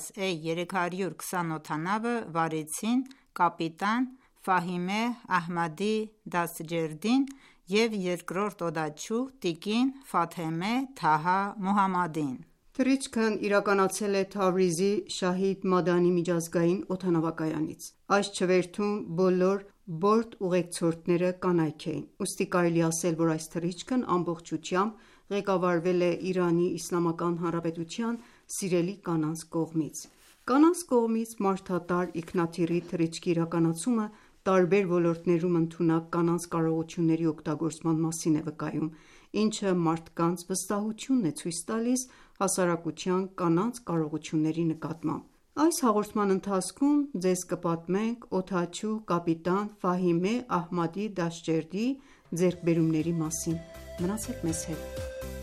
Speaker 5: A320 օդանավը վարեցին կապիտան Ֆահիմե Ահմադի Դաստջերդին և երկրորդ օդաչու տիկին Ֆաթեմե Թահա Մոհամմադին։
Speaker 6: Թռիչքն իրականացել է Թավրիզի Շահիդ Մադանի միջազգային օդանավակայանից։ Այս չվերթում բոլոր բորտ ուղեկցորդները կանայք էին, ուստի կարելի ասել, որ այս թռիչքն ամբողջությամբ ղեկավարվել է Իրանի Իսլամական Հանրապետության սիրելի կանանց կողմից։ Կանանց կողմից մարդատար ինքնաթիռի թռիչքի իրականացումը տարբեր ոլորտներում ընդունակ կանանց կարողությունների օգտագործման մասին է վկայում, ինչը մարդկանց վստահությունն է ցույց տալիս հասարակության կանանց կարողությունների նկատմամբ։ Այս հաղորդման ընթացքում ձեզ կպատմենք օդաչու կապիտան Ֆահիմե Ահմադի Դաշջերդի ձեռքբերումների մասին։ Մնացեք մեզ հետ։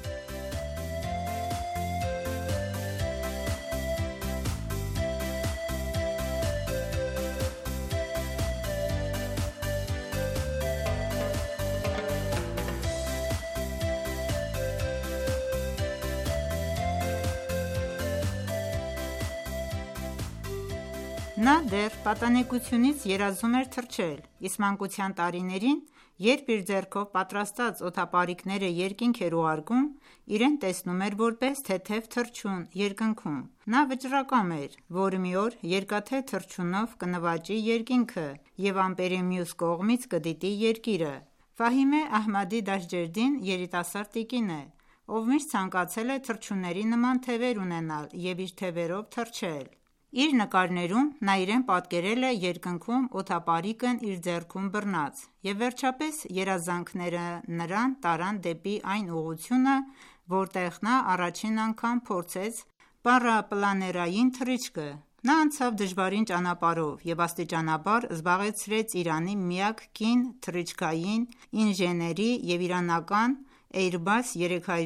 Speaker 7: Նա դեռ պատանեկությունից երազում էր թռչել, իսկ մանկության տարիներին, երբ իր ձեռքով պատրաստած օդապարիկները երկինք էր ուղարկում, իրեն տեսնում էր որպես թեթև թռչուն երկնքում։ Նա վճռակամ էր, որ մի օր երկաթե թռչունով կնվաճի երկինքը և ամպերի մյուս կողմից կդիտի երկիրը։ Ֆահիմե Ահմադի Դաշջերդին երիտասարդ տիկին է, ով միշտ ցանկացել է թռչունների նման թևեր ունենալ և իր թևերով թռչել։ Իր նկարներում նա իրեն պատկերել է երկնքում օդապարիկն իր ձեռքում բռնած, և վերջապես երազանքները նրան տարան դեպի այն ուղղությունը, որտեղ նա առաջին անգամ փորձեց պարապլաներային թռիչքը։ Նա անցավ դժվարին ճանապարհով և աստիճանաբար զբաղեցրեց Իրանի միակ կին թռիչքային ինժեների և իրանական Airbus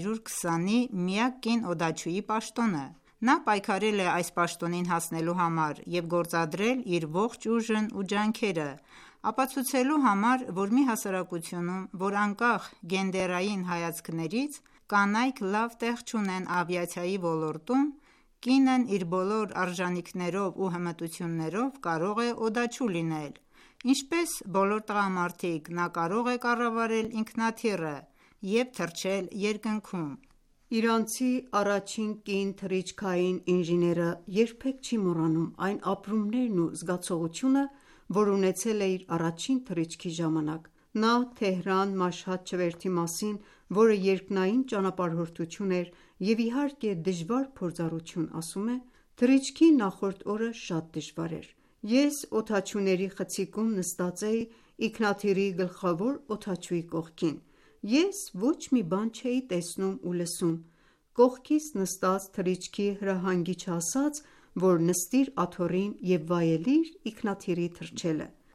Speaker 7: 320-ի միակ կին օդաչուի պաշտոնը։ Նա պայքարել է այս պաշտոնին հասնելու համար և գործադրել իր ողջ ուժն ու ջանքերը, ապացուցելու համար, որ մի հասարակությունում, որ անկախ գենդերային հայացքներից, կանայք լավ տեղ չունեն ավիացիայի ոլորտում, կինն իր բոլոր արժանինքներով ու հմտություններով կարող է օդաչու լինել։ Ինչպես բոլոր տղամարդիկ, նա կարող է կառավարել ինքնաթիռը և թռչել երկնքում։
Speaker 6: Իրանցի առաջին կին թռիչքային ինժեները երբեք չի մոռանում այն ապրումներն ու զգացողությունը, որ ունեցել է իր առաջին թռիչքի ժամանակ։ Նա Թեհրան-Մաշհադ չվերթի մասին, որը երկնային ճանապարհորդություն էր և իհարկե դժվար փորձառություն, ասում է. «Թռիչքի նախորդ օրը շատ դժվար էր։ Ես օդաչուների խցիկում նստած էի ինքնաթիռի գլխավոր օդաչուի կողքին։ Ես ոչ մի բան չէի տեսնում ու լսում։ Կողքիս նստած թռիչքի հրահանգիչը ասաց, որ նստիր աթոռին և վայելիր ինքնաթիռի թռչելը։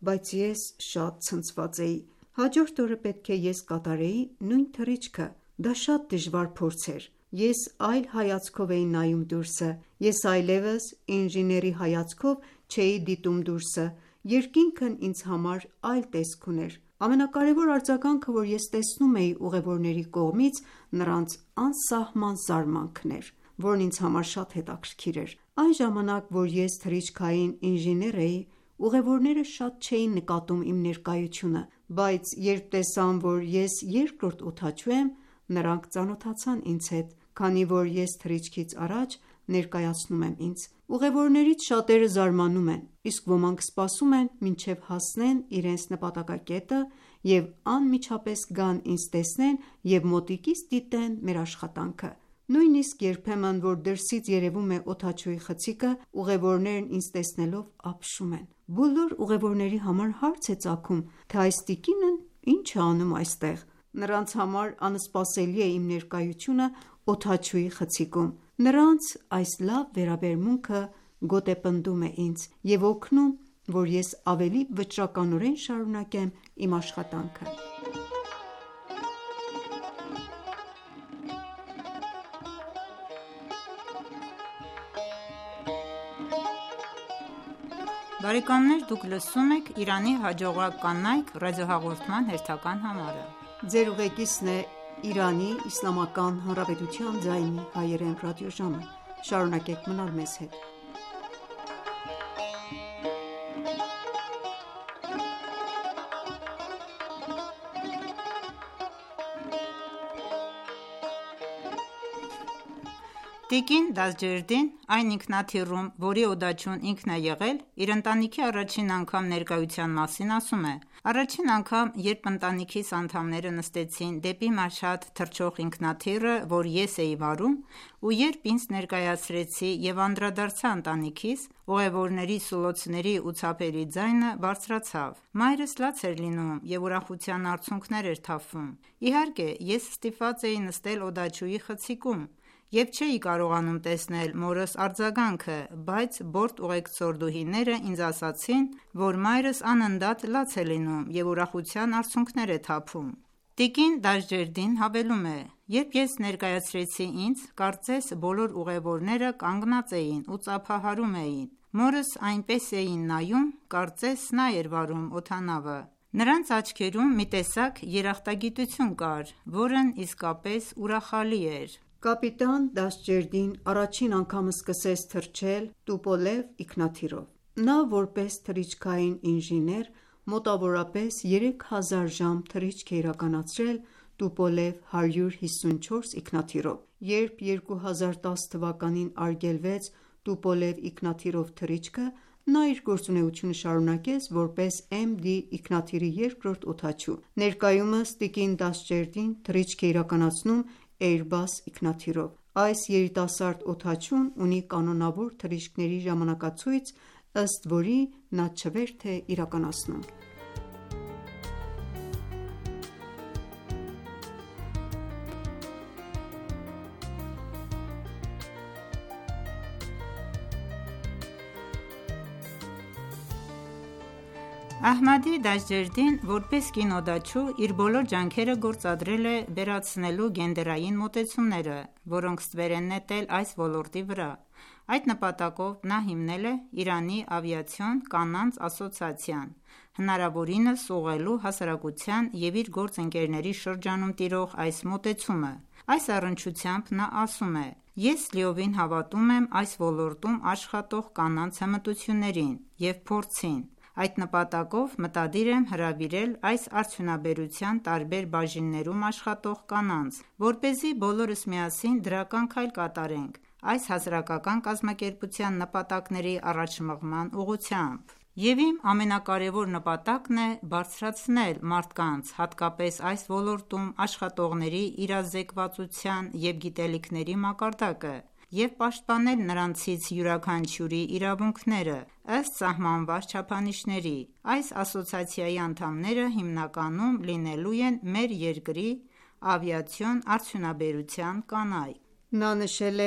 Speaker 6: բայց ես շատ ցնցված էի։ Հաջորդ օրը պետք է ես կատարեի նույն թռիչքը։ Դա շատ դժվար փորձ էր։ Ես այլ հայացքով էի նայում դուրսը։ Ես այլևս ինժեների հայացքով չէի դիտում դուրսը։ Երկինքն ինձ համար այլ տեսք ուներ։ Ամենակարևոր արձագանքը, որ ես տեսնում էի ուղևորների կողմից, նրանց անսահման զարմանքն էր, որն ինձ համար շատ հետաքրքիր էր։ Այն ժամանակ, որ ես թռիչքային ինժեներ էի, ուղևորները շատ չէին նկատում իմ ներկայությունը, բայց երբ տեսան, որ ես երկրորդ օդաչու եմ, նրանք ծանոթացան ինձ հետ, քանի որ ես թռիչքից առաջ ներկայացնում եմ ինձ։ Ուղևորներից շատերը զարմանում են, իսկ ոմանք սպասում են, մինչև հասնեն իրենց նպատակակետը և անմիջապես գան ինձ տեսնեն և մոտիկից դիտեն մեր աշխատանքը։ Նույնիսկ երբեմն, որ դրսից երևում է օդաչուի խցիկը, ուղևորներն ինձ տեսնելով ապշում են։ Բոլոր ուղևորների համար հարց է ծագում, թե այս տիկինն ինչ է անում այստեղ։ Նրանց համար անսպասելի է իմ ներկայությունը օդաչուի խցիկում։ Նրանց այս լավ վերաբերմունքը գոտեպնդում է ինձ և օգնում, որ ես ավելի վճռականորեն շարունակեմ իմ աշխատանքը։
Speaker 5: Բարեկամներ, դուք լսում եք Իրանի հաջողակ կանայք ռադիոհաղորդման հերթական համարը։
Speaker 6: Ձեր ուղեկիցն է Իրանի Իսլամական Հանրապետության ձայնի հայերեն ռադիոժամը։ Շարունակեք մնալ մեզ հետ։
Speaker 5: Տիկին Դասջերդին, այն ինքնաթիռում, որի օդաչուն ինքն է եղել, իր ընտանիքի առաջին անգամ ներկայության մասին ասում է. «Առաջին անգամ, երբ ընտանիքիս անդամները նստեցին դեպի Մաշհադ թռչող ինքնաթիռը, որ ես էի վարում, ու երբ ինձ ներկայացրեցի և անդրադարձա ընտանիքիս, ուղևորների սուլոցների ու ցապերի ձայնը բարձրացավ։ Մայրս լաց էր լինում և ուրախության արցունքներ էր թափվում։ Իհարկե, ես ստիպված էի նստել օդաչուի խցիկում և չէի կարողանում տեսնել մորս արձագանքը, բայց բորտ ուղեկցորդուհիները ինձ ասացին, որ մայրս անընդհատ լաց է լինում և ուրախության արցունքներ է թափում»։ Տիկին Դաշջերդին հավելում է. «Երբ ես ներկայացրեցի ինձ, կարծես բոլոր ուղևորները կանգնած էին ու ծափահարում էին։ Մորս այնպես էին նայում, կարծես նա էր վարում օդանավը։ Նրանց աչքերում մի տեսակ երախտագիտություն կար, որն իսկապես ուրախալի էր»։
Speaker 6: Կապիտան Դասջերդին առաջին անգամ սկսեց թռչել Տուպոլև ինքնաթիռով։ Նա որպես թռիչքային ինժեներ մոտավորապես 3000 ժամ թռիչք է իրականացրել Տուպոլև 154 ինքնաթիռով։ Երբ 2010 թվականին արգելվեց Տուպոլև ինքնաթիռով թռիչքը, նա իր գործունեությունը շարունակեց որպես MD ինքնաթիռի երկրորդ օդաչու։ Ներկայումս տիկին Դասջերդին թռիչք է իրականացնում Airbus ինքնաթիռով։ Այս երիտասարդ օդաչուն ունի կանոնավոր թռիչքների ժամանակացույց, ըստ որի նա չվերթ է իրականացնում։
Speaker 5: Ահմադի Դաշջերդին որպես կին օդաչու իր բոլոր ջանքերը գործադրել է վերացնելու գենդերային մոտեցումները, որոնք ստվեր են նետել այս ոլորտի վրա։ Այդ նպատակով նա հիմնել է Իրանի ավիացիոն կանանց ասոցիացիան, հնարավորինս ուղղելու հասարակության և իր գործընկերների շրջանում տիրող այս մոտեցումը։ Այս առնչությամբ նա ասում է. «Ես լիովին հավատում եմ այս ոլորտում աշխատող կանանց հմտություններին և փորձին։ Այդ նպատակով մտադիր եմ հրավիրել այս արդյունաբերության տարբեր բաժիններում աշխատող կանանց, որպեսզի բոլորս միասին դրական քայլ կատարենք այս հասարակական կազմակերպության նպատակների առաջմղման ուղղությամբ։ Եվ իմ ամենակարևոր նպատակն է բարձրացնել մարդկանց, հատկապես այս ոլորտում աշխատողների իրազեկվածության և գիտելիքների մակարդակը և պաշտպանել նրանցից յուրաքանչյուրի իրավունքները ըստ սահմանված չափանիշների։ Այս ասոցիացիայի անդամները հիմնականում լինելու են մեր երկրի ավիացիոն արդյունաբերության կանայք»։
Speaker 6: Նա նշել է.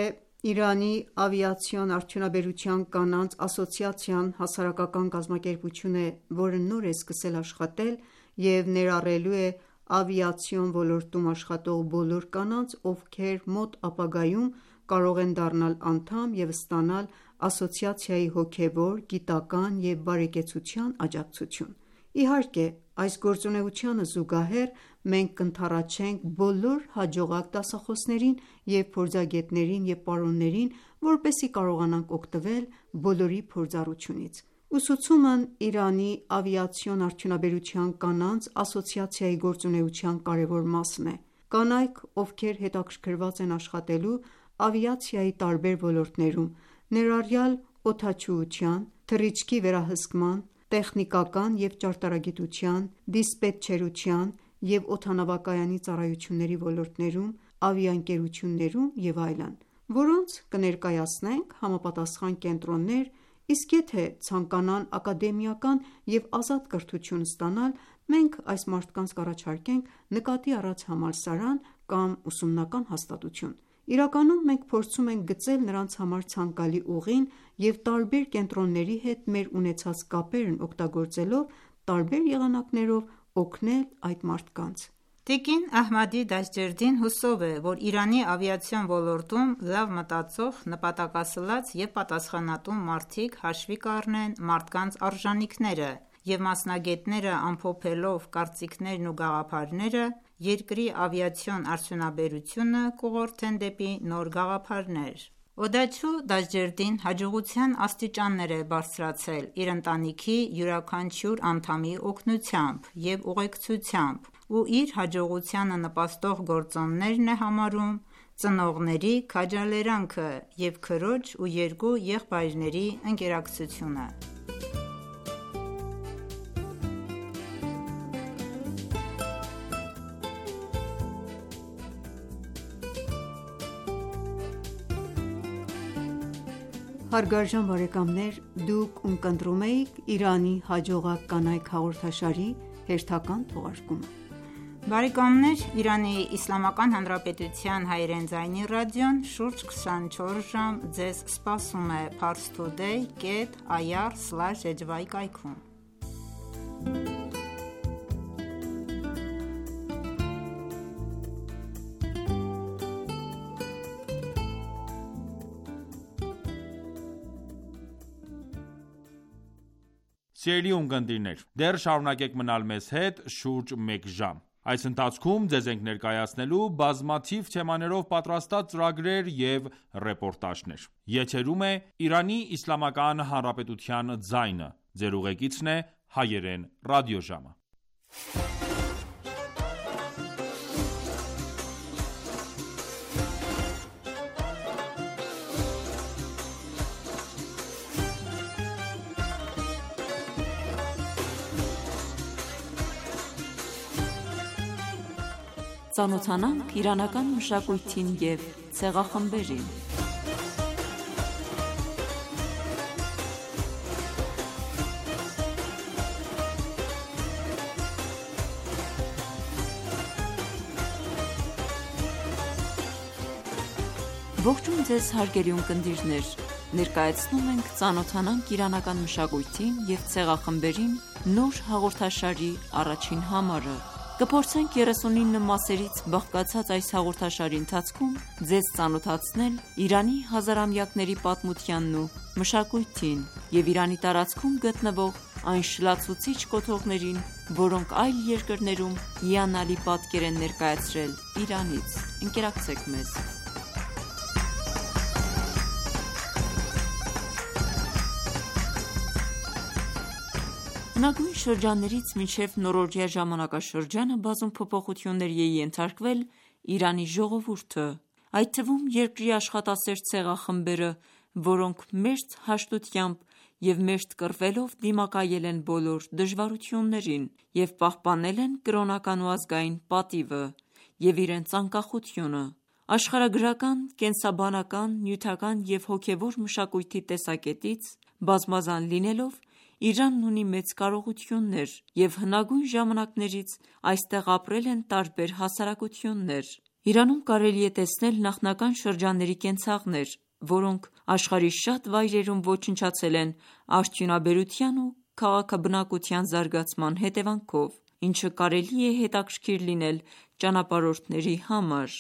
Speaker 6: Իրանի ավիացիոն արդյունաբերության կանանց ասոցիացիան հասարակական կազմակերպություն է, որը նոր է սկսել աշխատել և ներառելու է ավիացիոն ոլորտում աշխատող բոլոր կանանց, ովքեր մոտ ապագայում կարող են դառնալ անդամ և ստանալ ասոցիացիայի հոգևոր, գիտական և բարեկեցության աջակցություն: Իհարկե, այս գործունեությանը զուգահեռ մենք կընդառաջենք բոլոր հաջողակ դասախոսներին և փորձագետներին և պարոններին, որպեսզի կարողանանք օգտվել բոլորի փորձառությունից: Ուսուցումն Իրանի ավիացիոն արդյունաբերության կանանց ասոցիացիայի գործունեության կարևոր մասն է: Կանայք, ովքեր հետաքրքրված են աշխատելու ավիացիայի տարբեր ոլորտներում, ներառյալ օդաչուության, թռիչքի վերահսկման, տեխնիկական և ճարտարագիտության, դիսպետչերության և օդանավակայանի ծառայությունների ոլորտներում, ավիաընկերություններում և այլն, որոնց կներկայացնենք համապատասխան կենտրոններ, իսկ եթե ցանկանան ակադեմիական և ազատ կրթություն ստանալ, մենք այս մարդկանց կառաջարկենք նկատի առած համալսարան կամ ուսումնական հաստատություն: Իրականում մենք փորձում ենք գծել նրանց համար ցանկալի ուղին և տարբեր կենտրոնների հետ մեր ունեցած կապերն օգտագործելով տարբեր եղանակներով օգնել այդ մարդկանց:
Speaker 5: Տիկին Ահմադի Դաշջերդին հուսով է, որ Իրանի ավիացիոն ոլորտում լավ մտածող, նպատակասլաց և պատասխանատու մարդիկ հաշվի կառնեն մարդկանց արժանինքները և մասնագետները ամփոփելով կարծիքներն ու գաղափարները, երկրի ավիացիոն արդյունաբերությունը կուղղորդեն դեպի նոր գաղափարներ: Օդաչու Դաշջերդին հաջողության աստիճաններ է բարձրացել իր ընտանիքի յուրաքանչյուր անդամի օգնությամբ և ուղեկցությամբ ու իր հաջողությանը նպաստող գործոններն է համարում ծնողների քաջալերանքը և քրոջ ու երկու եղբայրների ընկերակցությունը:
Speaker 6: Հարգարժան բարեկամներ, դուք ունկնդրում էիք «Իրանի հաջողակ կանայք» հաղորդաշարի հերթական թողարկումը: Իրանի Իսլամական Հանրապետության հայերեն ռադիոն շուրջ 24 ժամ ձեզ սպասում է parstoday.ir/hy կայքում:
Speaker 1: Սիրելի ունկնդիրներ, դեռ շարունակեք մնալ մեզ հետ շուրջ մեկ ժամ: Այս ընթացքում ձեզ ենք ներկայացնելու բազմաթիվ թեմաներով պատրաստած ծրագրեր և ռեպորտաժներ: Եթերում է «Իրանի Իսլամական Հանրապետության ձայնը»: Ձեր ուղեկիցն է Հայերեն ռադիոժամը:
Speaker 8: Ծանոթանանք իրանական մշակույթին և ցեղախմբերին: Ողջույն ձեզ հարգելի ունկնդիրներ: Ներկայացնում ենք «Ծանոթանանք իրանական մշակույթին և ցեղախմբերին» նոր հաղորդաշարի առաջին համարը: Կփորձենք 39 մասերից բաղկացած այս հաղորդաշարի ընթացքում ձեզ ծանոթացնել Իրանի հազարամյակների պատմությանն ու մշակույթին և Իրանի տարածքում գտնվող այն շլացուցիչ կոթողներին, որոնք այլ երկրներում հիանալի պատկեր են ներկայացրել Իրանից: Ընկերակցեք մեզ: Հնագույն շրջաններից մինչև նորօրյա ժամանակաշրջանը բազում փոփոխությունների է ենթարկվել Իրանի ժողովուրդը, այդ թվում երկրի աշխատասեր ցեղախմբերը, որոնք մերթ հաշտությամբ և մերթ կռվելով դիմակայել են բոլոր դժվարություններին և պահպանել են կրոնական ու ազգային պատիվը և իրենց անկախությունը: Աշխարհագրական, կենսաբանական, նյութական և հոգևոր մշակույթի տեսակետից բազմազան լինելով, Իրանն ունի մեծ կարողություններ և հնագույն ժամանակներից այստեղ ապրել են տարբեր հասարակություններ: Իրանում կարելի է տեսնել նախնական շրջանների կենցաղներ, որոնք աշխարհի շատ վայրերում ոչնչացել են արդյունաբերության ու քաղաքաբնակության զարգացման հետևանքով, ինչը կարելի է հետաքրքիր լինել ճանապարհորդների համար։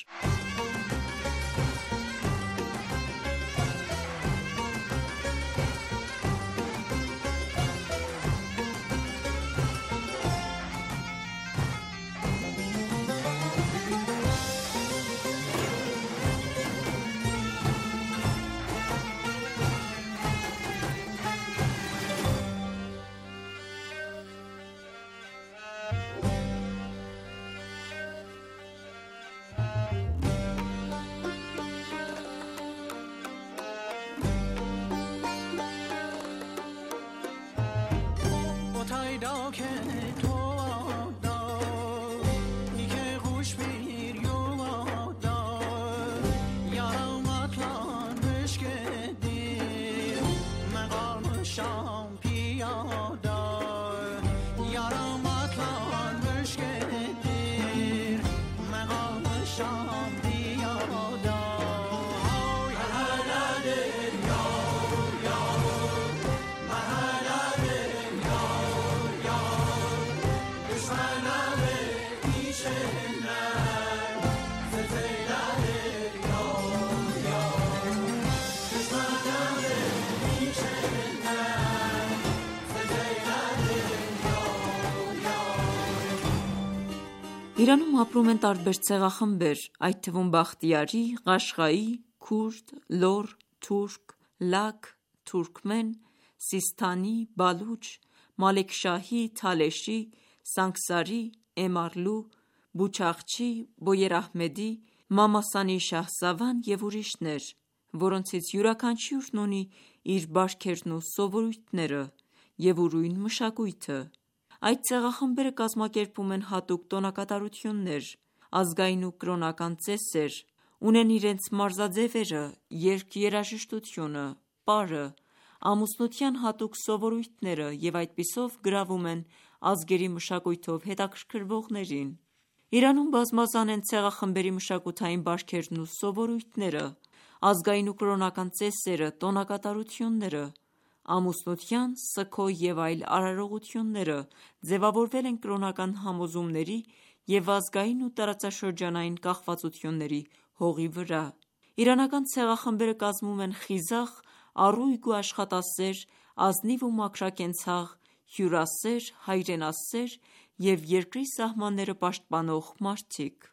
Speaker 8: Իրանում ապրում են տարբեր ցեղախմբեր, այդ թվում բախտիարի, ղաշղայի, քուրդ, լոռ, թուրք, լաք, թուրքմեն, սիսթանի, բալուչ, մալեքշահի, թալեշի, սանգսարի, էմարլու, բուչախչի, բոյերահմեդի, մամասանի շահսավան և ուրիշներ, որոնցից յուրաքանչյուրն ունի իր բարքերն ու սովորույթները և ուրույն մշակույթը։ Այդ ցեղախմբերը կազմակերպում են հատուկ տոնակատարություններ, ազգային ու կրոնական ծեսեր, ունեն իրենց մարզաձևերը, երգ-երաժշտությունը, պարը, ամուսնության հատուկ սովորույթները և այդպիսով գրավում են ազգերի մշակույթով հետաքրքրվողներին։ Իրանում բազմազան են ցեղախմբերի մշակութային բարքերն ու սովորույթները, ազգային ու կրոնական ծեսերը, տոնակատարությունները, ամուսնության, սգո և այլ արարողությունները ձևավորվել են կրոնական համոզումների և ազգային ու տարածաշրջանային կախվածությունների հողի վրա։ Իրանական ցեղախմբերը կազմում են խիզախ, առույգ ու աշխատասեր, ազնիվ ու մաքրակենցաղ, հյուրասեր, հայրենասեր և երկրի սահմանները պաշտպանող մարդիկ։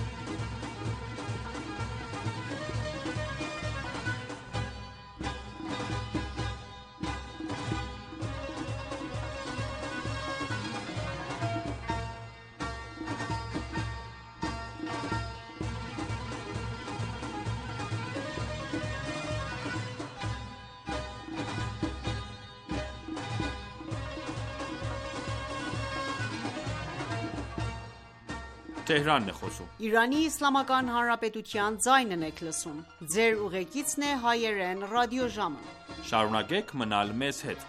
Speaker 1: Շարունակեք մնալ մեզ հետ։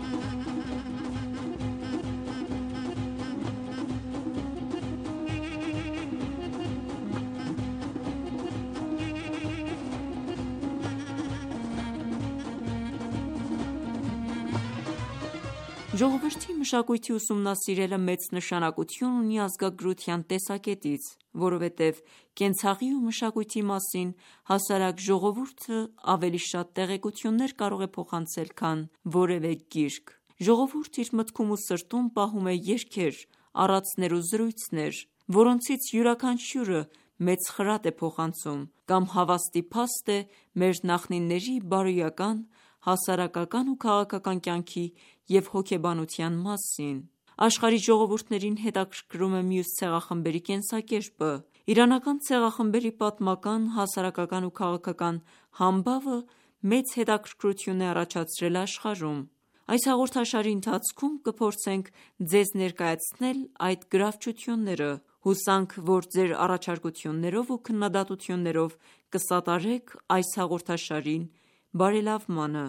Speaker 8: Ժողովրդի մշակույթի ուսումնասիրելը մեծ նշանակություն ունի ազգագրության տեսակետից, որովհետև կենցաղի ու մշակույթի մասին հասարակ ժողովուրդը ավելի շատ տեղեկություններ կարող է փոխանցել, քան որևէ գիրք։ Ժողովուրդը իր մտքում ու սրտում պահում է երգեր, առածներ ու զրույցներ, որոնցից յուրաքանչյուրը մեծ խրատ է փոխանցում կամ հավաստի փաստ է մեր նախնիների բարոյական, հասարակական ու քաղաքական կյանքի և հոգեբանության մասին։ Աշխարհի ժողովուրդներին հետաքրքրում է մյուս ցեղախմբերի կենսակերպը։ Իրանական ցեղախմբերի պատմական, հասարակական ու քաղաքական համբավը մեծ հետաքրքրություն է առաջացրել աշխարհում։ Այս հաղորդաշարի ընթացքում կփորձենք ձեզ ներկայացնել այդ գրավչությունները։ Հուսանք, որ ձեր առաջարկություններով ու քննադատություններով կսատարեք այս հաղորդաշարին բարելավմանը։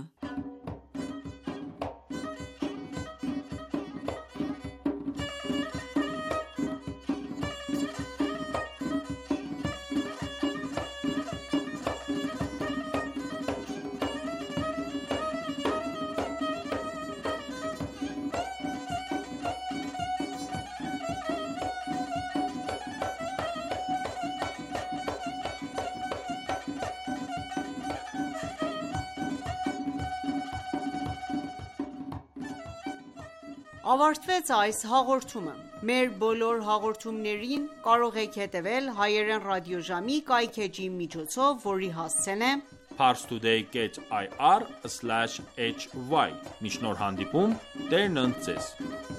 Speaker 6: ավարտվեց այս հաղորդումը։ Մեր բոլոր հաղորդումներին կարող եք հետևել հայերեն ռադիոժամի կայքէջի միջոցով, որի հասցեն է
Speaker 1: parstoday.ir/hy։ Մինչ նոր հանդիպում, Տերն ընդ ձեզ։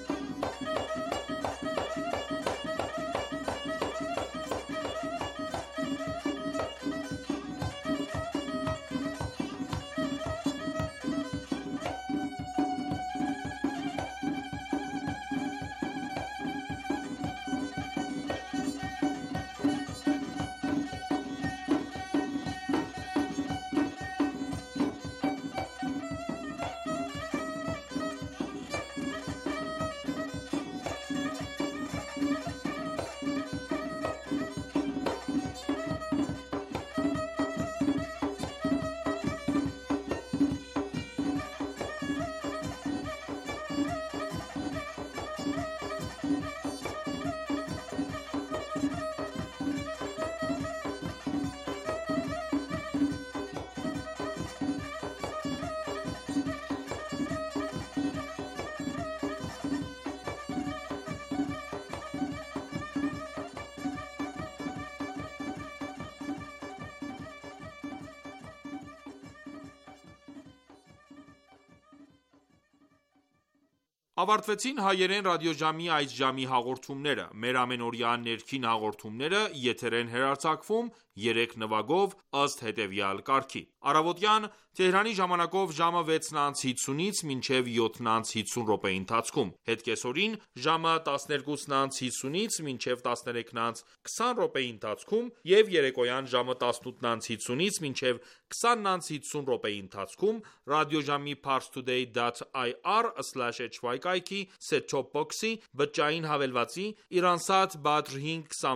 Speaker 1: Ավարտվեցին հայերեն ռադիոժամի այս ժամի հաղորդումները։ Մեր ամենօրյա ներքին հաղորդումները եթեր են հեռարձակվում 3 նվագով ըստ հետևյալ կարգի. Առավոտյան Թեհրանի ժամանակով ժամը 6:50-ից մինչև 7:50 րոպեի ընթացքում, հետկեսօրին ժամը 12:50-ից մինչև 13:20 րոպեի ընթացքում և երեկոյան ժամը 18:50-ից մինչև 20:50 րոպեի ընթացքում ռադիոժամի parstoday.ir/hy կայքի set-top box-ի, բջջային հավելվածի, Iransat Badr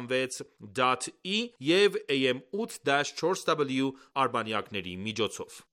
Speaker 1: 526.E և AM 8-4W արբանյակների միջոցով։